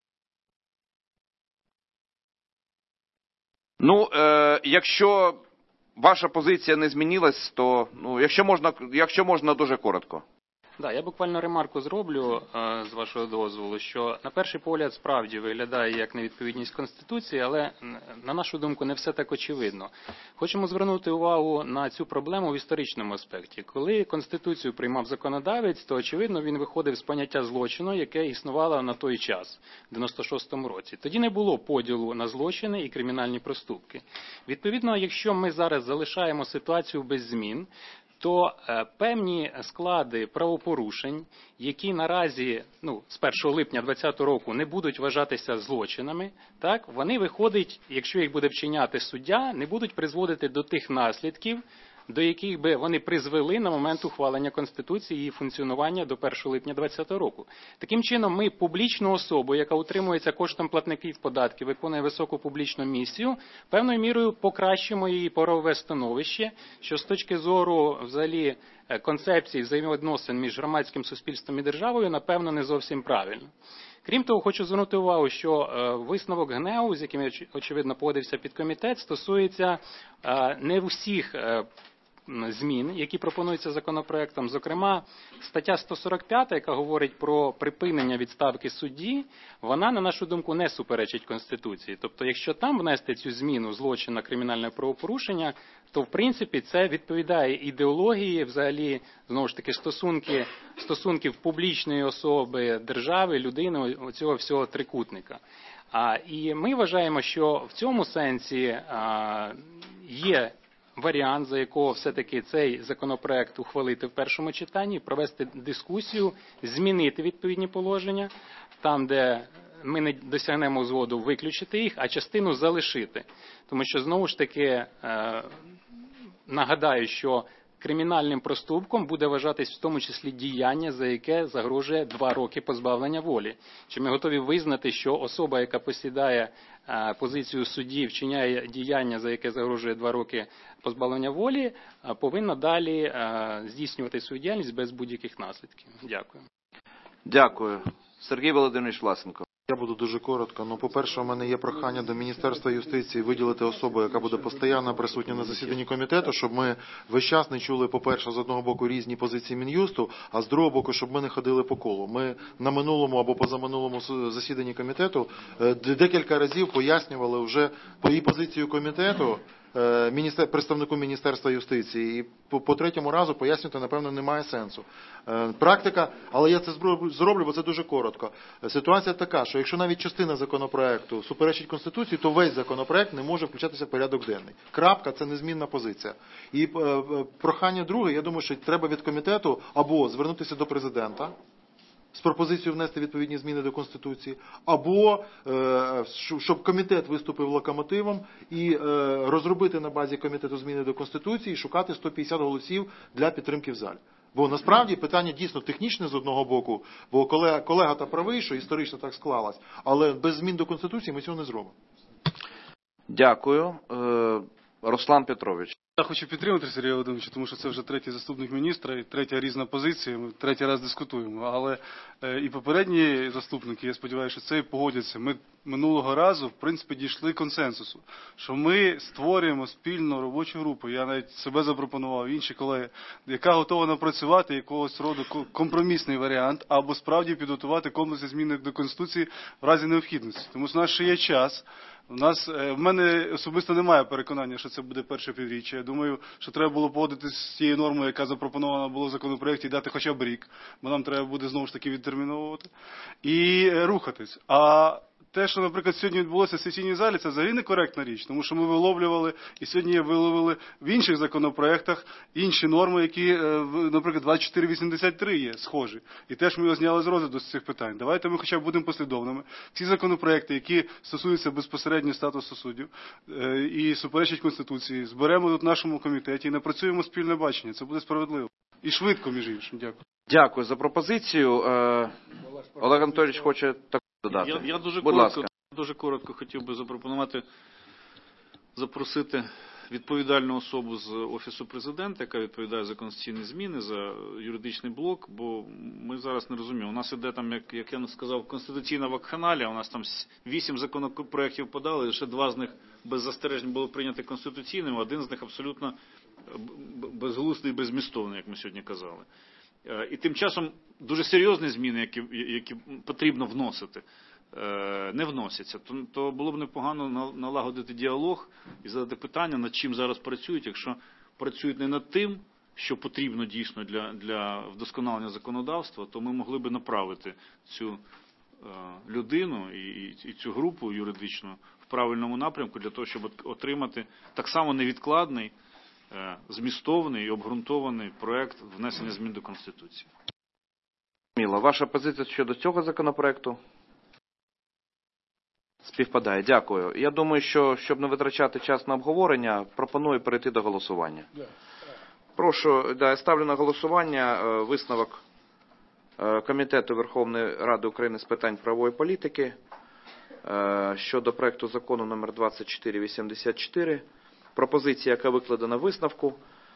Ну, е, якщо ваша позиція не змінилась, то, ну, якщо можна, якщо можна дуже коротко. Да, я буквально ремарку зроблю, з вашого дозволу, що на перший погляд справді виглядає як невідповідність Конституції, але, на нашу думку, не все так очевидно. Хочемо звернути увагу на цю проблему в історичному аспекті. Коли Конституцію приймав законодавець, то, очевидно, він виходив з поняття злочину, яке існувало на той час, в дев'яносто шостому році. Тоді не було поділу на злочини і кримінальні проступки. Відповідно, якщо ми зараз залишаємо ситуацію без змін, то е, певні склади правопорушень, які наразі, ну, з першого липня двадцятого року не будуть вважатися злочинами, так, вони виходять, якщо їх буде вчиняти суддя, не будуть призводити до тих наслідків, до яких би вони призвели на момент ухвалення Конституції і функціонування до першого липня двадцятого року. Таким чином, ми публічну особу, яка утримується коштом платників податків, виконує високу публічну місію, певною мірою покращимо її правове становище, що з точки зору взагалі концепції взаємовідносин між громадським суспільством і державою, напевно, не зовсім правильно. Крім того, хочу звернути увагу, що висновок ГНЕУ, з яким, очевидно, погодився підкомітет, стосується не всіх змін, які пропонуються законопроектом. Зокрема, стаття сто сорок п'ять, яка говорить про припинення відставки судді, вона, на нашу думку, не суперечить Конституції. Тобто, якщо там внести цю зміну злочин на кримінальне правопорушення, то, в принципі, це відповідає ідеології, взагалі, знову ж таки, стосунки, стосунків публічної особи, держави, людини, оцього всього трикутника. А, і ми вважаємо, що в цьому сенсі а, є варіант, за якого все-таки цей законопроект ухвалити в першому читанні, провести дискусію, змінити відповідні положення, там, де ми не досягнемо згоду виключити їх, а частину залишити. Тому що, знову ж таки, нагадаю, що кримінальним проступком буде вважатись в тому числі діяння, за яке загрожує два роки позбавлення волі. Чи ми готові визнати, що особа, яка посідає позицію судді, вчиняє діяння, за яке загрожує два роки позбавлення волі, повинна далі здійснювати свою діяльність без будь-яких наслідків. Дякую. Дякую. Сергій Володимирович Власенко. Я буду дуже коротко. Ну, по-перше, у мене є прохання до Міністерства юстиції виділити особу, яка буде постійно присутня на засіданні комітету, щоб ми весь час не чули, по-перше, з одного боку різні позиції Мін'юсту, а з другого боку, щоб ми не ходили по колу. Ми на минулому або позаминулому засіданні комітету декілька разів пояснювали вже і позицію комітету, представнику Міністерства юстиції. І по, по третьому разу пояснювати, напевно, немає сенсу. Практика, але я це зроблю, бо це дуже коротко. Ситуація така, що якщо навіть частина законопроекту суперечить Конституції, то весь законопроект не може включатися в порядок денний. Крапка, це незмінна позиція. І прохання друге, я думаю, що треба від комітету або звернутися до президента з пропозицією внести відповідні зміни до Конституції, або щоб комітет виступив локомотивом і розробити на базі комітету зміни до Конституції і шукати сто п'ятдесят голосів для підтримки в залі. Бо насправді питання дійсно технічне з одного боку, бо колега, колега та правий, що історично так склалось, але без змін до Конституції ми цього не зробимо. Дякую. Руслан Петрович. Я хочу підтримати Сергія Володимировича, тому що це вже третій заступник міністра і третя різна позиція, ми третій раз дискутуємо. Але і попередні заступники, я сподіваюся, що це і погодяться. Ми минулого разу, в принципі, дійшли консенсусу, що ми створюємо спільну робочу групу, я навіть себе запропонував, інші колеги, яка готова напрацювати якогось роду компромісний варіант, або справді підготувати комплексні зміни до Конституції в разі необхідності. Тому що у нас ще є час. У нас, в мене особисто немає переконання, що це буде перше півріччя. Я думаю, що треба було погодитися з цією нормою, яка запропонована була в законопроекті, і дати хоча б рік, бо нам треба буде знову ж таки відтерміновувати, і рухатись. А те, що, наприклад, сьогодні відбулося в сесійній залі, це взагалі некоректна річ, тому що ми виловлювали, і сьогодні виловили в інших законопроектах інші норми, які, наприклад, двадцять чотири вісімдесят три є схожі. І теж ми його зняли з розгляду з цих питань. Давайте ми хоча б будемо послідовними. Ці законопроекти, які стосуються безпосередньо статусу суддів і суперечать Конституції, зберемо тут в нашому комітеті і напрацюємо спільне бачення. Це буде справедливо. І швидко, між іншим. Дякую. Дякую за пропозицію. Олег Анатолійович хоче так додати. Я, я дуже, Будь коротко, ласка. дуже коротко хотів би запропонувати, запросити відповідальну особу з Офісу Президента, яка відповідає за конституційні зміни, за юридичний блок, бо ми зараз не розуміємо. У нас іде там, як, як я сказав, конституційна вакханалія, у нас там вісім законопроєктів подали, лише два з них без застережень було прийняті конституційними, один з них абсолютно безглуздий і безмістовний, як ми сьогодні казали. І тим часом дуже серйозні зміни, які, які потрібно вносити, не вносяться. То, то було б непогано налагодити діалог і задати питання, над чим зараз працюють, якщо працюють не над тим, що потрібно дійсно для, для вдосконалення законодавства, то ми могли б направити цю людину і, і цю групу юридичну в правильному напрямку для того, щоб отримати так само невідкладний, змістовний і обґрунтований проект внесення змін до Конституції. Міла, ваша позиція щодо цього законопроекту? Співпадає. Дякую. Я думаю, що, щоб не витрачати час на обговорення, пропоную перейти до голосування. Прошу, да, ставлю на голосування висновок Комітету Верховної Ради України з питань правової політики щодо проекту закону номер двадцять чотири вісімдесят чотири. Пропозиція, яка викладена в висновку,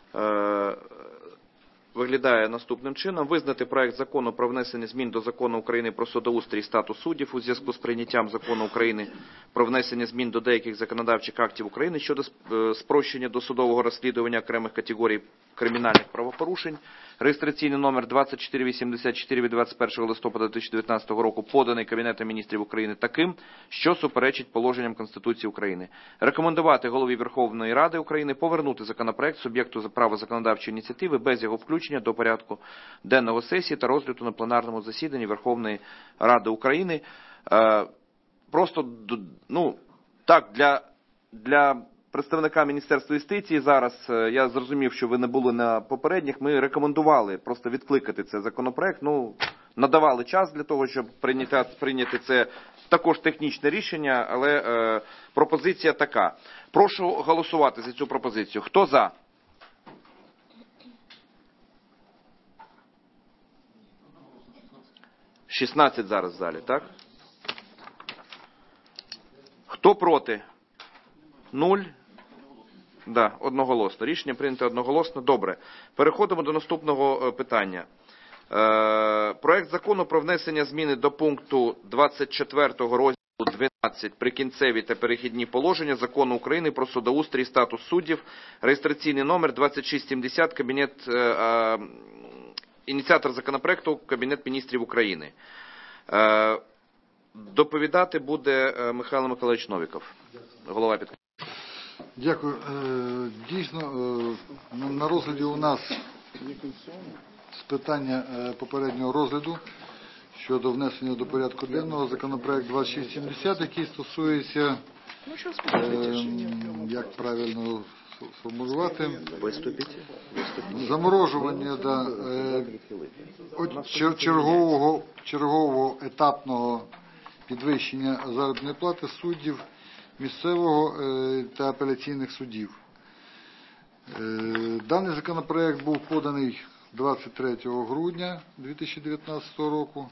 виглядає наступним чином. Визнати проект закону про внесення змін до Закону України про судоустрій і статус суддів у зв'язку з прийняттям Закону України про внесення змін до деяких законодавчих актів України щодо спрощення досудового розслідування окремих категорій кримінальних правопорушень, реєстраційний номер двадцять чотири вісімдесят чотири від двадцять першого листопада дві тисячі дев'ятнадцятого року, поданий Кабінетом міністрів України таким, що суперечить положенням Конституції України. Рекомендувати Голові Верховної Ради України повернути законопроект суб'єкту права законодавчої ініціативи без його включення до порядку денного сесії та розгляду на пленарному засіданні Верховної Ради України. Просто, ну, так, для, для представника Міністерства юстиції зараз, я зрозумів, що ви не були на попередніх, ми рекомендували просто відкликати цей законопроект, ну, надавали час для того, щоб прийняти, прийняти це також технічне рішення, але е, пропозиція така. Прошу голосувати за цю пропозицію. Хто за? шістнадцять зараз в залі, так? Хто проти? Нуль. Да, одноголосно. Рішення прийнято одноголосно. Добре. Переходимо до наступного питання. Е, проект закону про внесення зміни до пункту двадцять четвертого розділу дванадцять «Прикінцеві та перехідні положення Закону України про судоустрій і статус суддів», реєстраційний номер двадцять шість сімдесят, кабінет, е, е, ініціатор законопроекту Кабінет міністрів України. Е, доповідати буде е, Михайло Миколаївич Новіков, голова підкомітету. Дякую. Дійсно, на розгляді у нас з питання попереднього розгляду щодо внесення до порядку денного законопроект двадцять шість сімдесят, який стосується, як правильно сформулювати, заморожування да, чергового, чергового етапного підвищення заробітної плати суддів місцевого та апеляційних судів. Даний законопроект був поданий двадцять третього грудня дві тисячі дев'ятнадцятого року.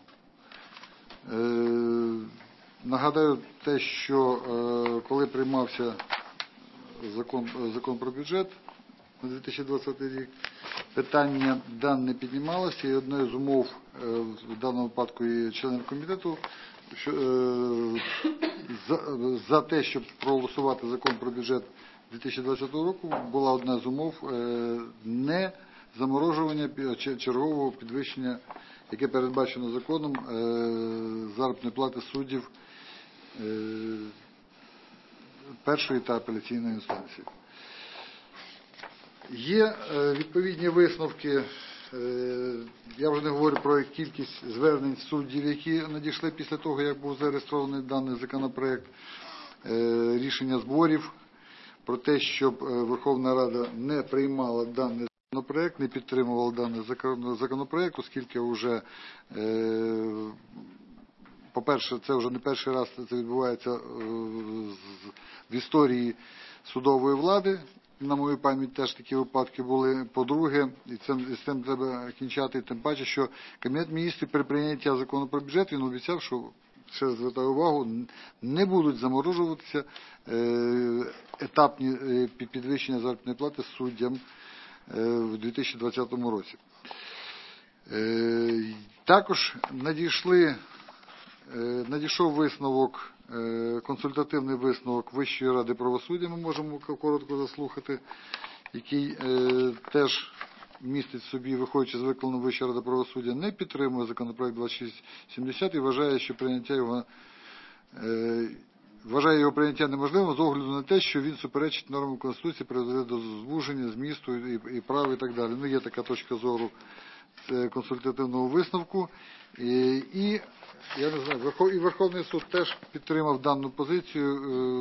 Нагадаю те, що коли приймався закон, закон про бюджет на дві тисячі двадцятий рік, питання дане піднімалося, і одною з умов, в даному випадку і членів комітету, що, е, за, за те, щоб проголосувати закон про бюджет дві тисячі двадцятого року, була одна з умов е, не заморожування чергового підвищення, яке передбачено законом, е, заробітної плати суддів е, першої та апеляційної інстанції. Є е, відповідні висновки. Я вже не говорю про кількість звернень суддів, які надійшли після того, як був зареєстрований даний законопроект, рішення зборів про те, щоб Верховна Рада не приймала даний законопроект, не підтримувала даний законопроект, оскільки вже, по-перше, це вже не перший раз це відбувається в історії судової влади. На мою пам'ять теж такі випадки були. По-друге, і цим, з цим треба кінчати, тим паче, що Кабінет міністрів при прийнятті закону про бюджет, він обіцяв, що, ще раз звертаю увагу, не будуть заморожуватися етапні підвищення заробітної плати суддям в дві тисячі двадцятому році. Також надійшли, надійшов висновок, консультативний висновок Вищої ради правосуддя, ми можемо коротко заслухати, який е, теж містить в собі, виходячи з викладеного, Вища рада правосуддя не підтримує законопроект двадцять шість сімдесят і вважає, що прийняття його е, вважає його прийняття неможливим з огляду на те, що він суперечить нормам Конституції, призведе до звуження змісту і, і прав і так далі. Ну, є така точка зору консультативного висновку. І, і я не знаю, Верхов, і Верховний суд теж підтримав дану позицію,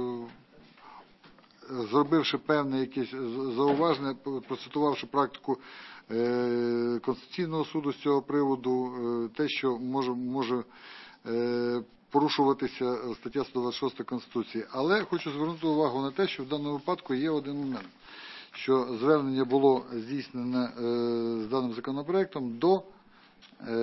е, зробивши певне якесь зауваження, процитувавши практику е, Конституційного суду з цього приводу, е, те, що може, може е, порушуватися стаття сто двадцять шість Конституції. Але хочу звернути увагу на те, що в даному випадку є один момент, що звернення було здійснене е, з даним законопроектом до е,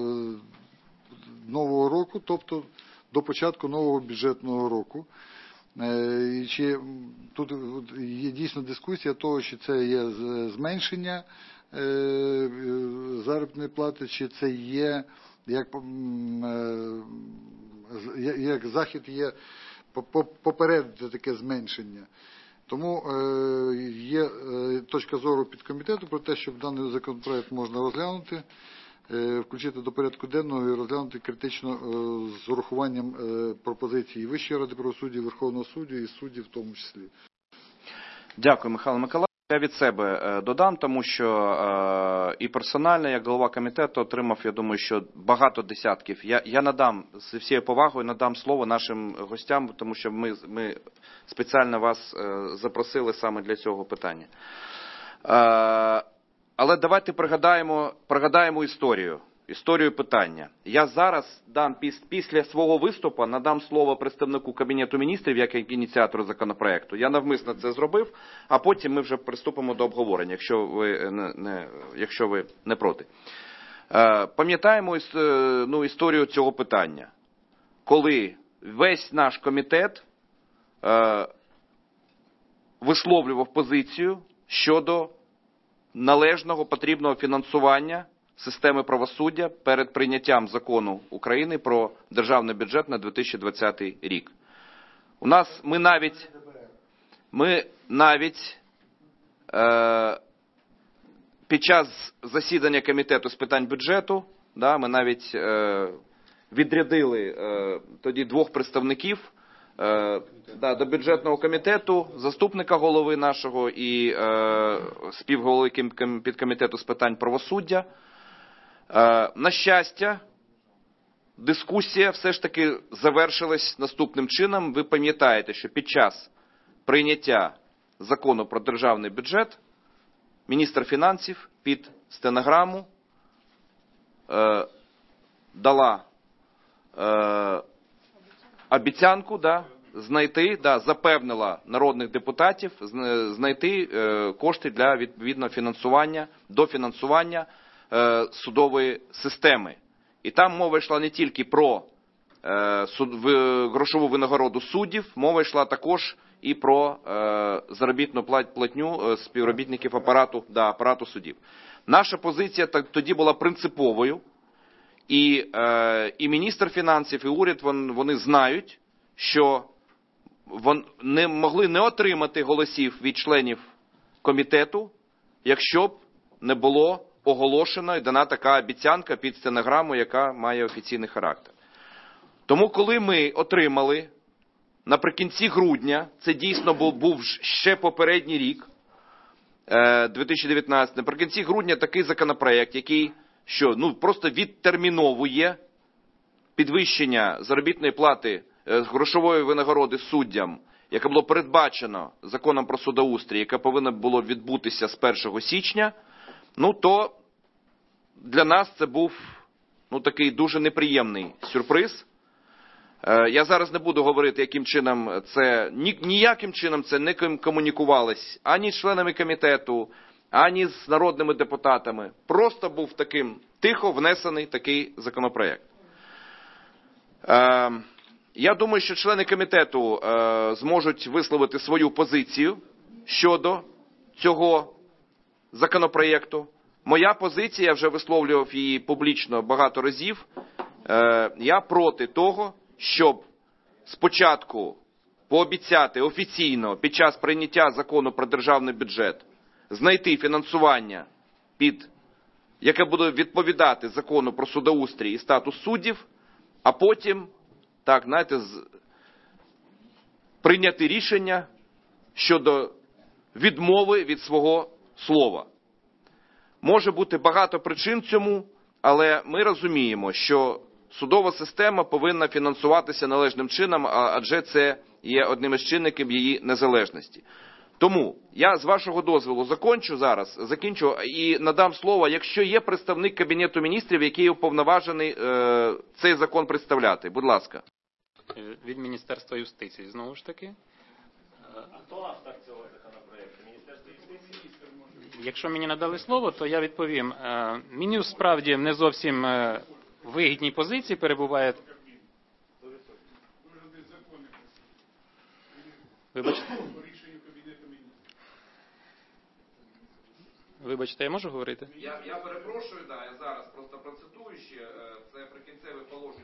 нового року, тобто до початку нового бюджетного року. Е, чи тут є дійсно дискусія того, чи це є зменшення е, заробітної плати, чи це є як, е, як захід є попередити таке зменшення. Тому е, є е, точка зору підкомітету про те, щоб даний законопроект можна розглянути, е, включити до порядку денного і розглянути критично е, з урахуванням е, пропозицій Вищої ради правосуддя, Верховного суду і суддів в тому числі. Дякую, Михайло Миколаївич. Я від себе додам, тому що е, і персонально, як голова комітету, отримав, я думаю, що багато десятків. Я, я надам, з всією повагою, надам слово нашим гостям, тому що ми, ми спеціально вас е, запросили саме для цього питання. Е, але давайте пригадаємо, пригадаємо історію. історію питання. Я зараз дам після свого виступу надам слово представнику Кабінету міністрів як ініціатору законопроекту. Я навмисно це зробив, а потім ми вже приступимо до обговорення, якщо ви не, не, якщо ви не проти. Е, пам'ятаємо ну, історію цього питання, коли весь наш комітет е, висловлював позицію щодо належного потрібного фінансування системи правосуддя перед прийняттям закону України про державний бюджет на дві тисячі двадцятий рік. У нас ми навіть, ми навіть е, під час засідання комітету з питань бюджету, да, ми навіть е, відрядили е, тоді двох представників е, да, до бюджетного комітету, заступника голови нашого і е, співголови підкомітету з питань правосуддя. Е, на щастя, дискусія все ж таки завершилась наступним чином. Ви пам'ятаєте, що під час прийняття закону про державний бюджет міністр фінансів під стенограму е, дала е, обіцянку, да, знайти, да, запевнила народних депутатів знайти е, кошти для відповідного фінансування, дофінансування е, судової системи. І там мова йшла не тільки про е, суд, в, грошову винагороду суддів, мова йшла також і про е, заробітну платню співробітників апарату, да, апарату судів. Наша позиція тоді була принциповою, і, е, і міністр фінансів, і уряд, вон, вони знають, що вони не могли не отримати голосів від членів комітету, якщо б не було оголошено і дана така обіцянка під стенограму, яка має офіційний характер. Тому, коли ми отримали наприкінці грудня, це дійсно був, був ще попередній рік, дві тисячі дев'ятнадцятий, наприкінці грудня такий законопроект, який що, ну, просто відтерміновує підвищення заробітної плати, грошової винагороди суддям, яке було передбачено законом про судоустрій, яке повинно було відбутися з першого січня, ну, то для нас це був, ну, такий дуже неприємний сюрприз. Я зараз не буду говорити, яким чином це, ніяким чином це не комунікувалось ані з членами комітету, ані з народними депутатами. Просто був таким тихо внесений такий законопроект. Е, я думаю, що члени комітету е, зможуть висловити свою позицію щодо цього законопроекту. Моя позиція, я вже висловлював її публічно багато разів, е, я проти того, щоб спочатку пообіцяти офіційно під час прийняття закону про державний бюджет знайти фінансування, під, яке буде відповідати закону про судоустрій і статус суддів, а потім, так, знаєте, з... прийняти рішення щодо відмови від свого слова. Може бути багато причин цьому, але ми розуміємо, що судова система повинна фінансуватися належним чином, адже це є одним із чинників її незалежності. Тому я з вашого дозволу закончу зараз, закінчу і надам слово, якщо є представник Кабінету міністрів, який уповноважений е, цей закон представляти. Будь ласка. Від Міністерства юстиції, знову ж таки. Хто автор цього законопроекту? Міністерство юстиції? Якщо мені надали слово, то я відповім. Мін'юст справді не зовсім вигідній позиції перебуває. Вибачте. Вибачте, я можу говорити? Я, я перепрошую, да, я зараз просто процитую ще, це прикінцеве положення.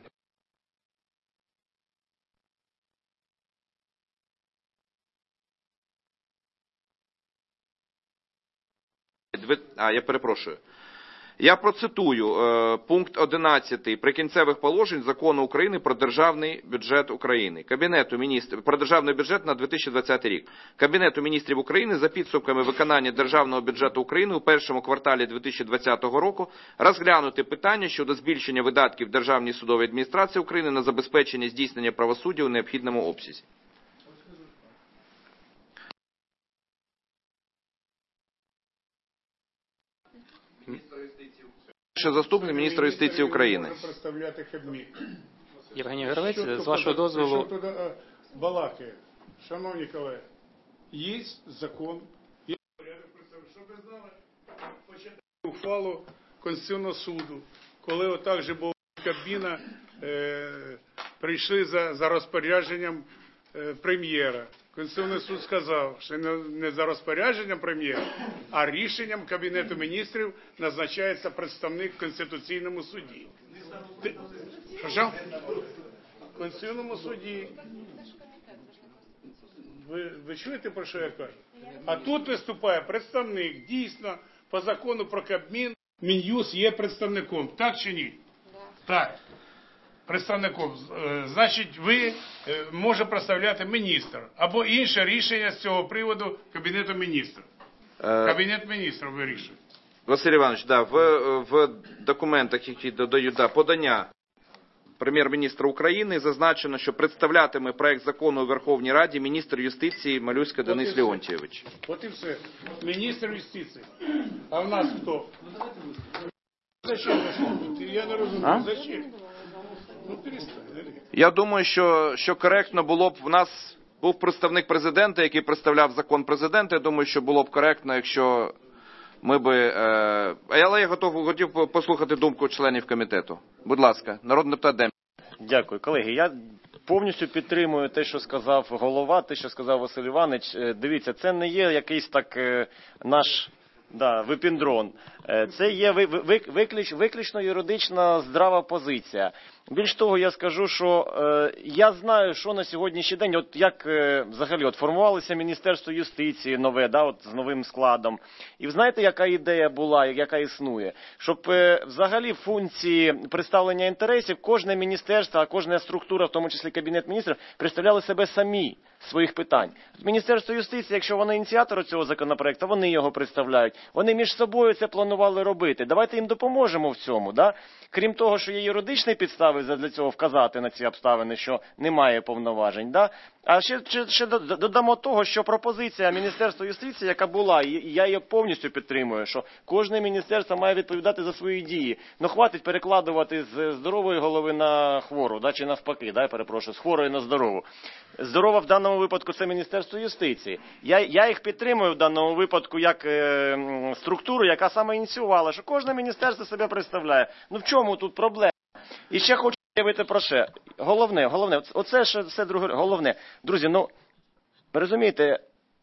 А, я перепрошую. Я процитую е, пункт одинадцятий прикінцевих положень Закону України про державний бюджет України. Кабінету міністрів про державний бюджет на дві тисячі двадцятий рік. Кабінету міністрів України за підсумками виконання державного бюджету України у першому кварталі дві тисячі двадцятого року розглянути питання щодо збільшення видатків Державної судової адміністрації України на забезпечення здійснення правосуддя у необхідному обсязі. перший заступник міністра юстиції України. Представляти Кабмін. Євгеній Горовець, Що з вашого тут- дозволу, Що туди е, балакає? Шановні колеги, є закон, є порядок представлення. Щоб ви знали, почати ухвалу Конституційного суду, коли отак же був Кабміна, е, прийшли за, за розпорядженням е, прем'єра. Конституційний суд сказав, що не, не за розпорядженням прем'єра, а рішенням Кабінету міністрів назначається представник в Конституційному суді. Ти- Що? В Конституційному суді. Ви, ви чуєте, про що я кажу? А тут виступає представник. Дійсно, по закону про Кабмін, Мін'юст є представником. Так чи ні? Так. Представником. Е, Значить, ви е, може представляти міністр. Або інше рішення з цього приводу Кабінету міністрів. Е, Кабінет міністрів вирішує. Василь Іванович, да, в, в документах, які додають да, подання прем'єр-міністра України, зазначено, що представлятиме проект закону у Верховній Раді міністр юстиції Малюська Денис Леонтійович. От і все. Міністр юстиції. А в нас хто? Зачем ви? Я не розумію. А? Зачем? Ну, перестань. Андрій. Я думаю, що, що коректно було б, в нас був представник президента, який представляв закон президента. Я думаю, що було б коректно, якщо ми би... Е, але я готов, хотів послухати думку членів комітету. Будь ласка, народний депутат Демченко. Дякую, колеги. Я повністю підтримую те, що сказав голова, те, що сказав Василь Іванович. Е, Дивіться, це не є якийсь так е, наш да, випіндрон. Е, Це є ви- ви- виключ, виключно юридична здрава позиція. Більш того, я скажу, що е, я знаю, що на сьогоднішній день, от як е, взагалі от формувалося Міністерство юстиції нове, да, от з новим складом. І ви знаєте, яка ідея була, яка існує? Щоб е, взагалі функції представлення інтересів кожне міністерство, а кожна структура, в тому числі Кабінет міністрів, представляли себе самі своїх питань. Міністерство юстиції, якщо вони ініціатори цього законопроекту, вони його представляють. Вони між собою це планували робити. Давайте їм допоможемо в цьому. Да? Крім того, що є юридичні підстави для цього вказати на ці обставини, що немає повноважень. Да? А ще, ще, ще додамо того, що пропозиція Міністерства юстиції, яка була, і я її повністю підтримую, що кожне міністерство має відповідати за свої дії. Ну, хватить перекладувати з здорової голови на хвору, да? Чи навпаки, да? Я перепрошую, з хворої на здорову. Здорова в даному випадку це Міністерство юстиції. Я, я їх підтримую в даному випадку як е, структуру, яка саме ініціювала, що кожне міністерство себе представляє. Ну в чому тут проблема? І ще хочу заявити про що. Головне, головне, оце ще все друге, головне. Друзі, ну, ви розумієте,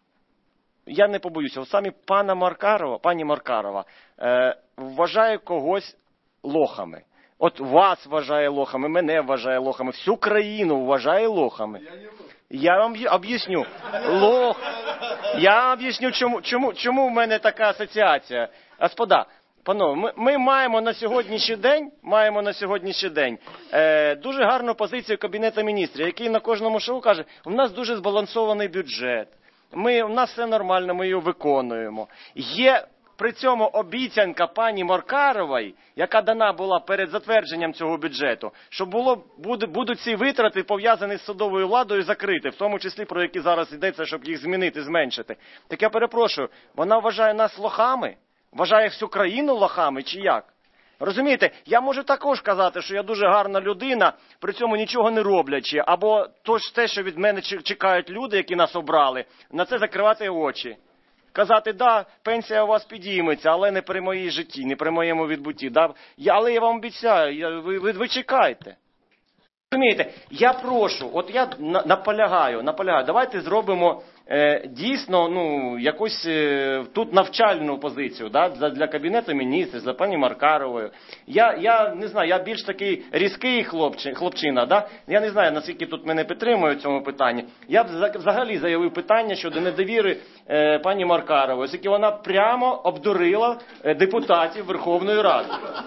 я не побоюся, от самі пана Маркарова, пані Маркарова е, вважає когось лохами. От вас вважає лохами, мене вважає лохами, всю країну вважає лохами. Я вам об'ясню. Лох. Я об'ясню, чому, чому, чому в мене така асоціація. Господа, панове, ми, ми маємо на сьогоднішній день, маємо на сьогоднішній день е, дуже гарну позицію Кабінету міністрів, який на кожному шоу каже, у нас дуже збалансований бюджет, ми, у нас все нормально, ми його виконуємо. Є при цьому обіцянка пані Маркарової, яка дана була перед затвердженням цього бюджету, що було, буде, будуть ці витрати пов'язані з судовою владою закриті, в тому числі про які зараз йдеться, щоб їх змінити, зменшити. Так я перепрошую, вона вважає нас лохами? Вважає всю країну лохами чи як? Розумієте, я можу також казати, що я дуже гарна людина, при цьому нічого не роблячи, або то ж те, що від мене чекають люди, які нас обрали, на це закривати очі. Казати, да, пенсія у вас підійметься, але не при моїй житті, не при моєму відбутті. Да? Я, але я вам обіцяю, я, ви, ви, ви чекайте. Розумієте, я прошу, от я на, наполягаю, наполягаю, давайте зробимо е, дійсно ну, якусь е, тут навчальну позицію да, для, для Кабінету міністрів, за пані Маркаровою. Я, я не знаю, я більш такий різкий хлопчина, хлопчина, да? Я не знаю, наскільки тут мене підтримують в цьому питанні. Я б взагалі заявив питання щодо недовіри е, пані Маркарової, оскільки вона прямо обдурила е, депутатів Верховної Ради.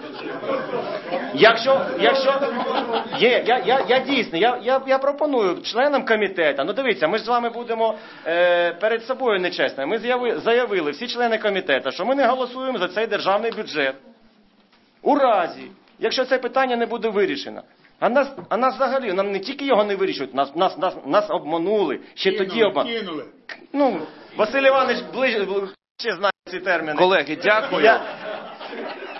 Якщо, якщо є, я, я, я дійсно, я, я, я пропоную членам комітету, ну дивіться, ми ж з вами будемо е, перед собою нечесними. Ми заяви, заявили, всі члени комітету, що ми не голосуємо за цей державний бюджет. У разі, якщо це питання не буде вирішено. А нас, а нас взагалі, нам не тільки його не вирішують, нас, нас, нас, нас обманули, ще Кинули, тоді обманули. кинули. Ну, Василь Іванович ближче знає ці терміни. Колеги, дякую. Я...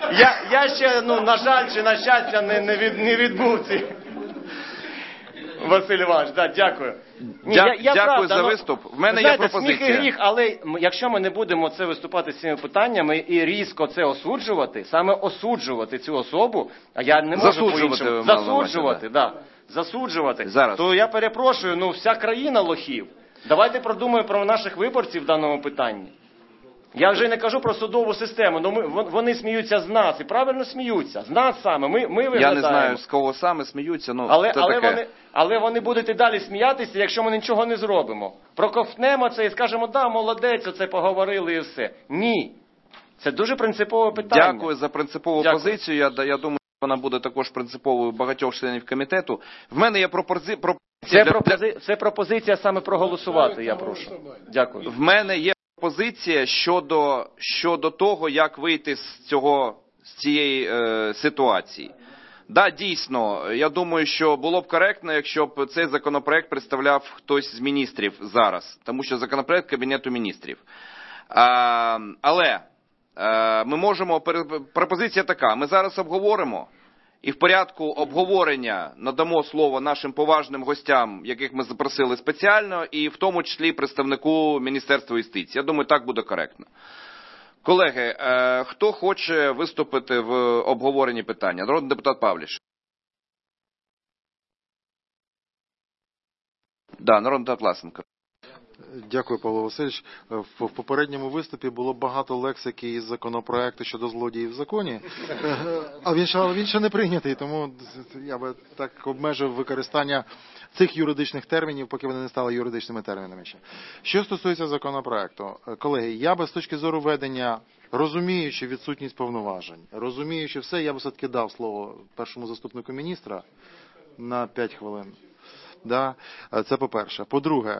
Я, я ще, ну, на жаль, чи на щастя, не, не, від, не відбув ці. Василь Іванович, да, дякую. Ні, Дя- я, я дякую правда, за ну, виступ. В мене знаєте, є пропозиція. Сміх і гріх, але м- якщо ми не будемо це виступати з цими питаннями і різко це осуджувати, саме осуджувати цю особу, а я не можу Засуджувати, по-іншому, ви мали на увазі, засуджувати, да. засуджувати, Зараз. то я перепрошую, ну вся країна лохів. Давайте продумаємо про наших виборців в даному питанні. Я вже не кажу про судову систему, але ми, вон- вони сміються з нас, і правильно сміються, з нас саме, ми, ми виглядаємо. Я не знаю, з кого саме сміються, ну, Але, це але, таке. вони, але вони будуть і далі сміятися, якщо ми нічого не зробимо. Проковтнемо це і скажемо, да, молодець, оце поговорили і все. Ні. Це дуже принципове питання. Дякую за принципову Дякую. позицію. Я, я думаю, вона буде також принциповою багатьох членів комітету. В мене є пропози... пропозиція. Це, для- пропози... це пропозиція саме проголосувати, я прошу. Дякую. В мене є пропозиція щодо, щодо того, як вийти з цього, з цієї е, ситуації. Да, дійсно, я думаю, що було б коректно, якщо б цей законопроект представляв хтось з міністрів зараз, тому що законопроект Кабінету міністрів. А, але е, ми можемо, пропозиція така, ми зараз обговоримо, і в порядку обговорення надамо слово нашим поважним гостям, яких ми запросили спеціально, і в тому числі представнику Міністерства юстиції. Я думаю, так буде коректно. Колеги, е, хто хоче виступити в обговоренні питання? Народний депутат Павліш. Да, народний депутат Власенко. Дякую, Павло Васильович. В в попередньому виступі було багато лексики із законопроекту щодо злодіїв в законі, а він ще, але він ще не прийнятий, тому я би так обмежив використання цих юридичних термінів, поки вони не стали юридичними термінами ще. Що стосується законопроекту, колеги, я би з точки зору ведення, розуміючи відсутність повноважень, розуміючи все, я би все-таки дав слово першому заступнику міністра на п'ять хвилин. Да, це по-перше. По-друге,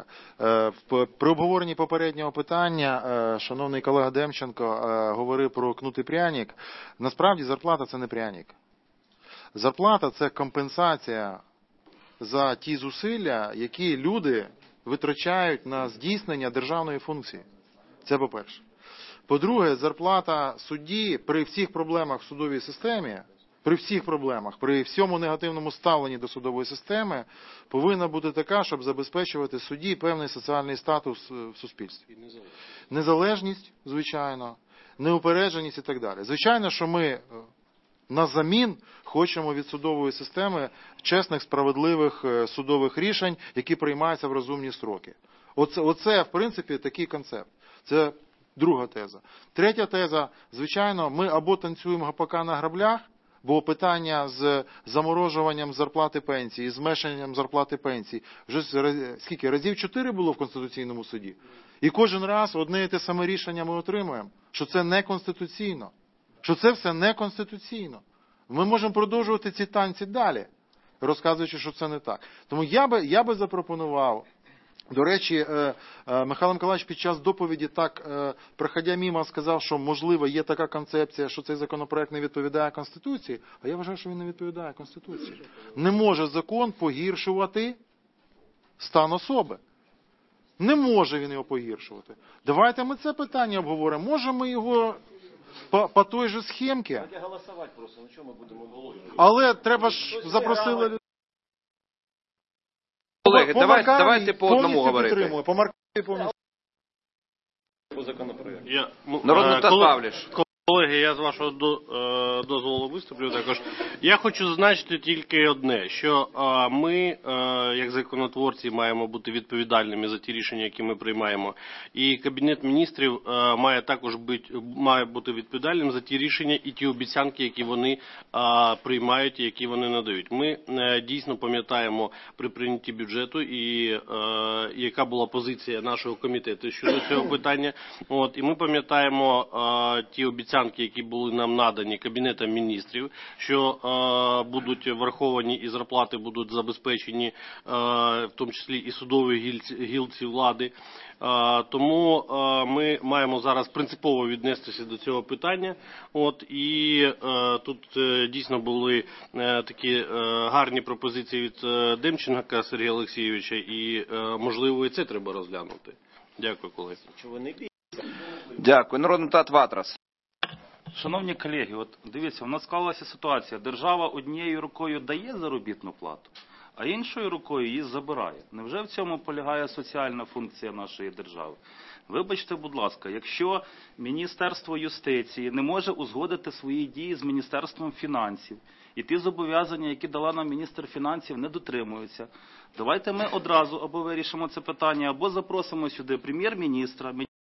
при обговоренні попереднього питання шановний колега Демченко говорив про кнут і пряник. Насправді зарплата – це не пряник. Зарплата – це компенсація за ті зусилля, які люди витрачають на здійснення державної функції. Це по-перше. По-друге, зарплата судді при всіх проблемах в судовій системі, при всіх проблемах, при всьому негативному ставленні до судової системи повинна бути така, щоб забезпечувати судді певний соціальний статус в суспільстві. Незалежність, звичайно, неупередженість і так далі. Звичайно, що ми на замін хочемо від судової системи чесних, справедливих судових рішень, які приймаються в розумні строки. Оце, оце в принципі, такий концепт. Це друга теза. Третя теза, звичайно, ми або танцюємо гапака на граблях, бо питання з заморожуванням зарплати пенсії, з зменшенням зарплати пенсії, вже скільки разів чотири було в Конституційному суді. І кожен раз одне і те саме рішення ми отримуємо, що це неконституційно, що це все неконституційно. Ми можемо продовжувати ці танці далі, розказуючи, що це не так. Тому я би, я би запропонував, до речі, Михайло Миколаївич під час доповіді так, проходя мимо, сказав, що, можливо, є така концепція, що цей законопроект не відповідає Конституції, а я вважаю, що він не відповідає Конституції. Не може закон погіршувати стан особи. Не може він його погіршувати. Давайте ми це питання обговоримо. Може ми його по, по той же схемці. Давайте голосувати просто, на чому ми будемо обговорювати. Але треба ж запросили людей. Колеги, По давайте, Маркаві давайте по одному повністю говорити. підтримую. По Маркаві повністю. По законопроекту. Я, ну, Народний е, депутат коли- Павліш. Колеги, я з вашого до, е, дозволу виступлю також. Я хочу зазначити тільки одне, що е, ми, е, як законотворці, маємо бути відповідальними за ті рішення, які ми приймаємо. І Кабінет міністрів е, має також бути, має бути відповідальним за ті рішення і ті обіцянки, які вони е, приймають і які вони надають. Ми е, дійсно пам'ятаємо при прийнятті бюджету і е, яка була позиція нашого комітету щодо цього питання. От, і ми пам'ятаємо е, ті обіцянки, які були нам надані Кабінетом міністрів, що е, будуть враховані і зарплати будуть забезпечені, е, в тому числі і судові гілці, гілці влади. Е, тому е, ми маємо зараз принципово віднестися до цього питання. От, і е, тут е, дійсно були е, такі е, гарні пропозиції від е, Демченка Сергія Олексійовича, і е, можливо і це треба розглянути. Дякую, колеги. Дякую. Народний депутат Ватрас. Шановні колеги, от дивіться, у нас склалася ситуація. Держава однією рукою дає заробітну плату, а іншою рукою її забирає. Невже в цьому полягає соціальна функція нашої держави? Вибачте, будь ласка, якщо Міністерство юстиції не може узгодити свої дії з Міністерством фінансів, і ті зобов'язання, які дала нам міністр фінансів, не дотримуються, давайте ми одразу або вирішимо це питання, або запросимо сюди прем'єр-міністра,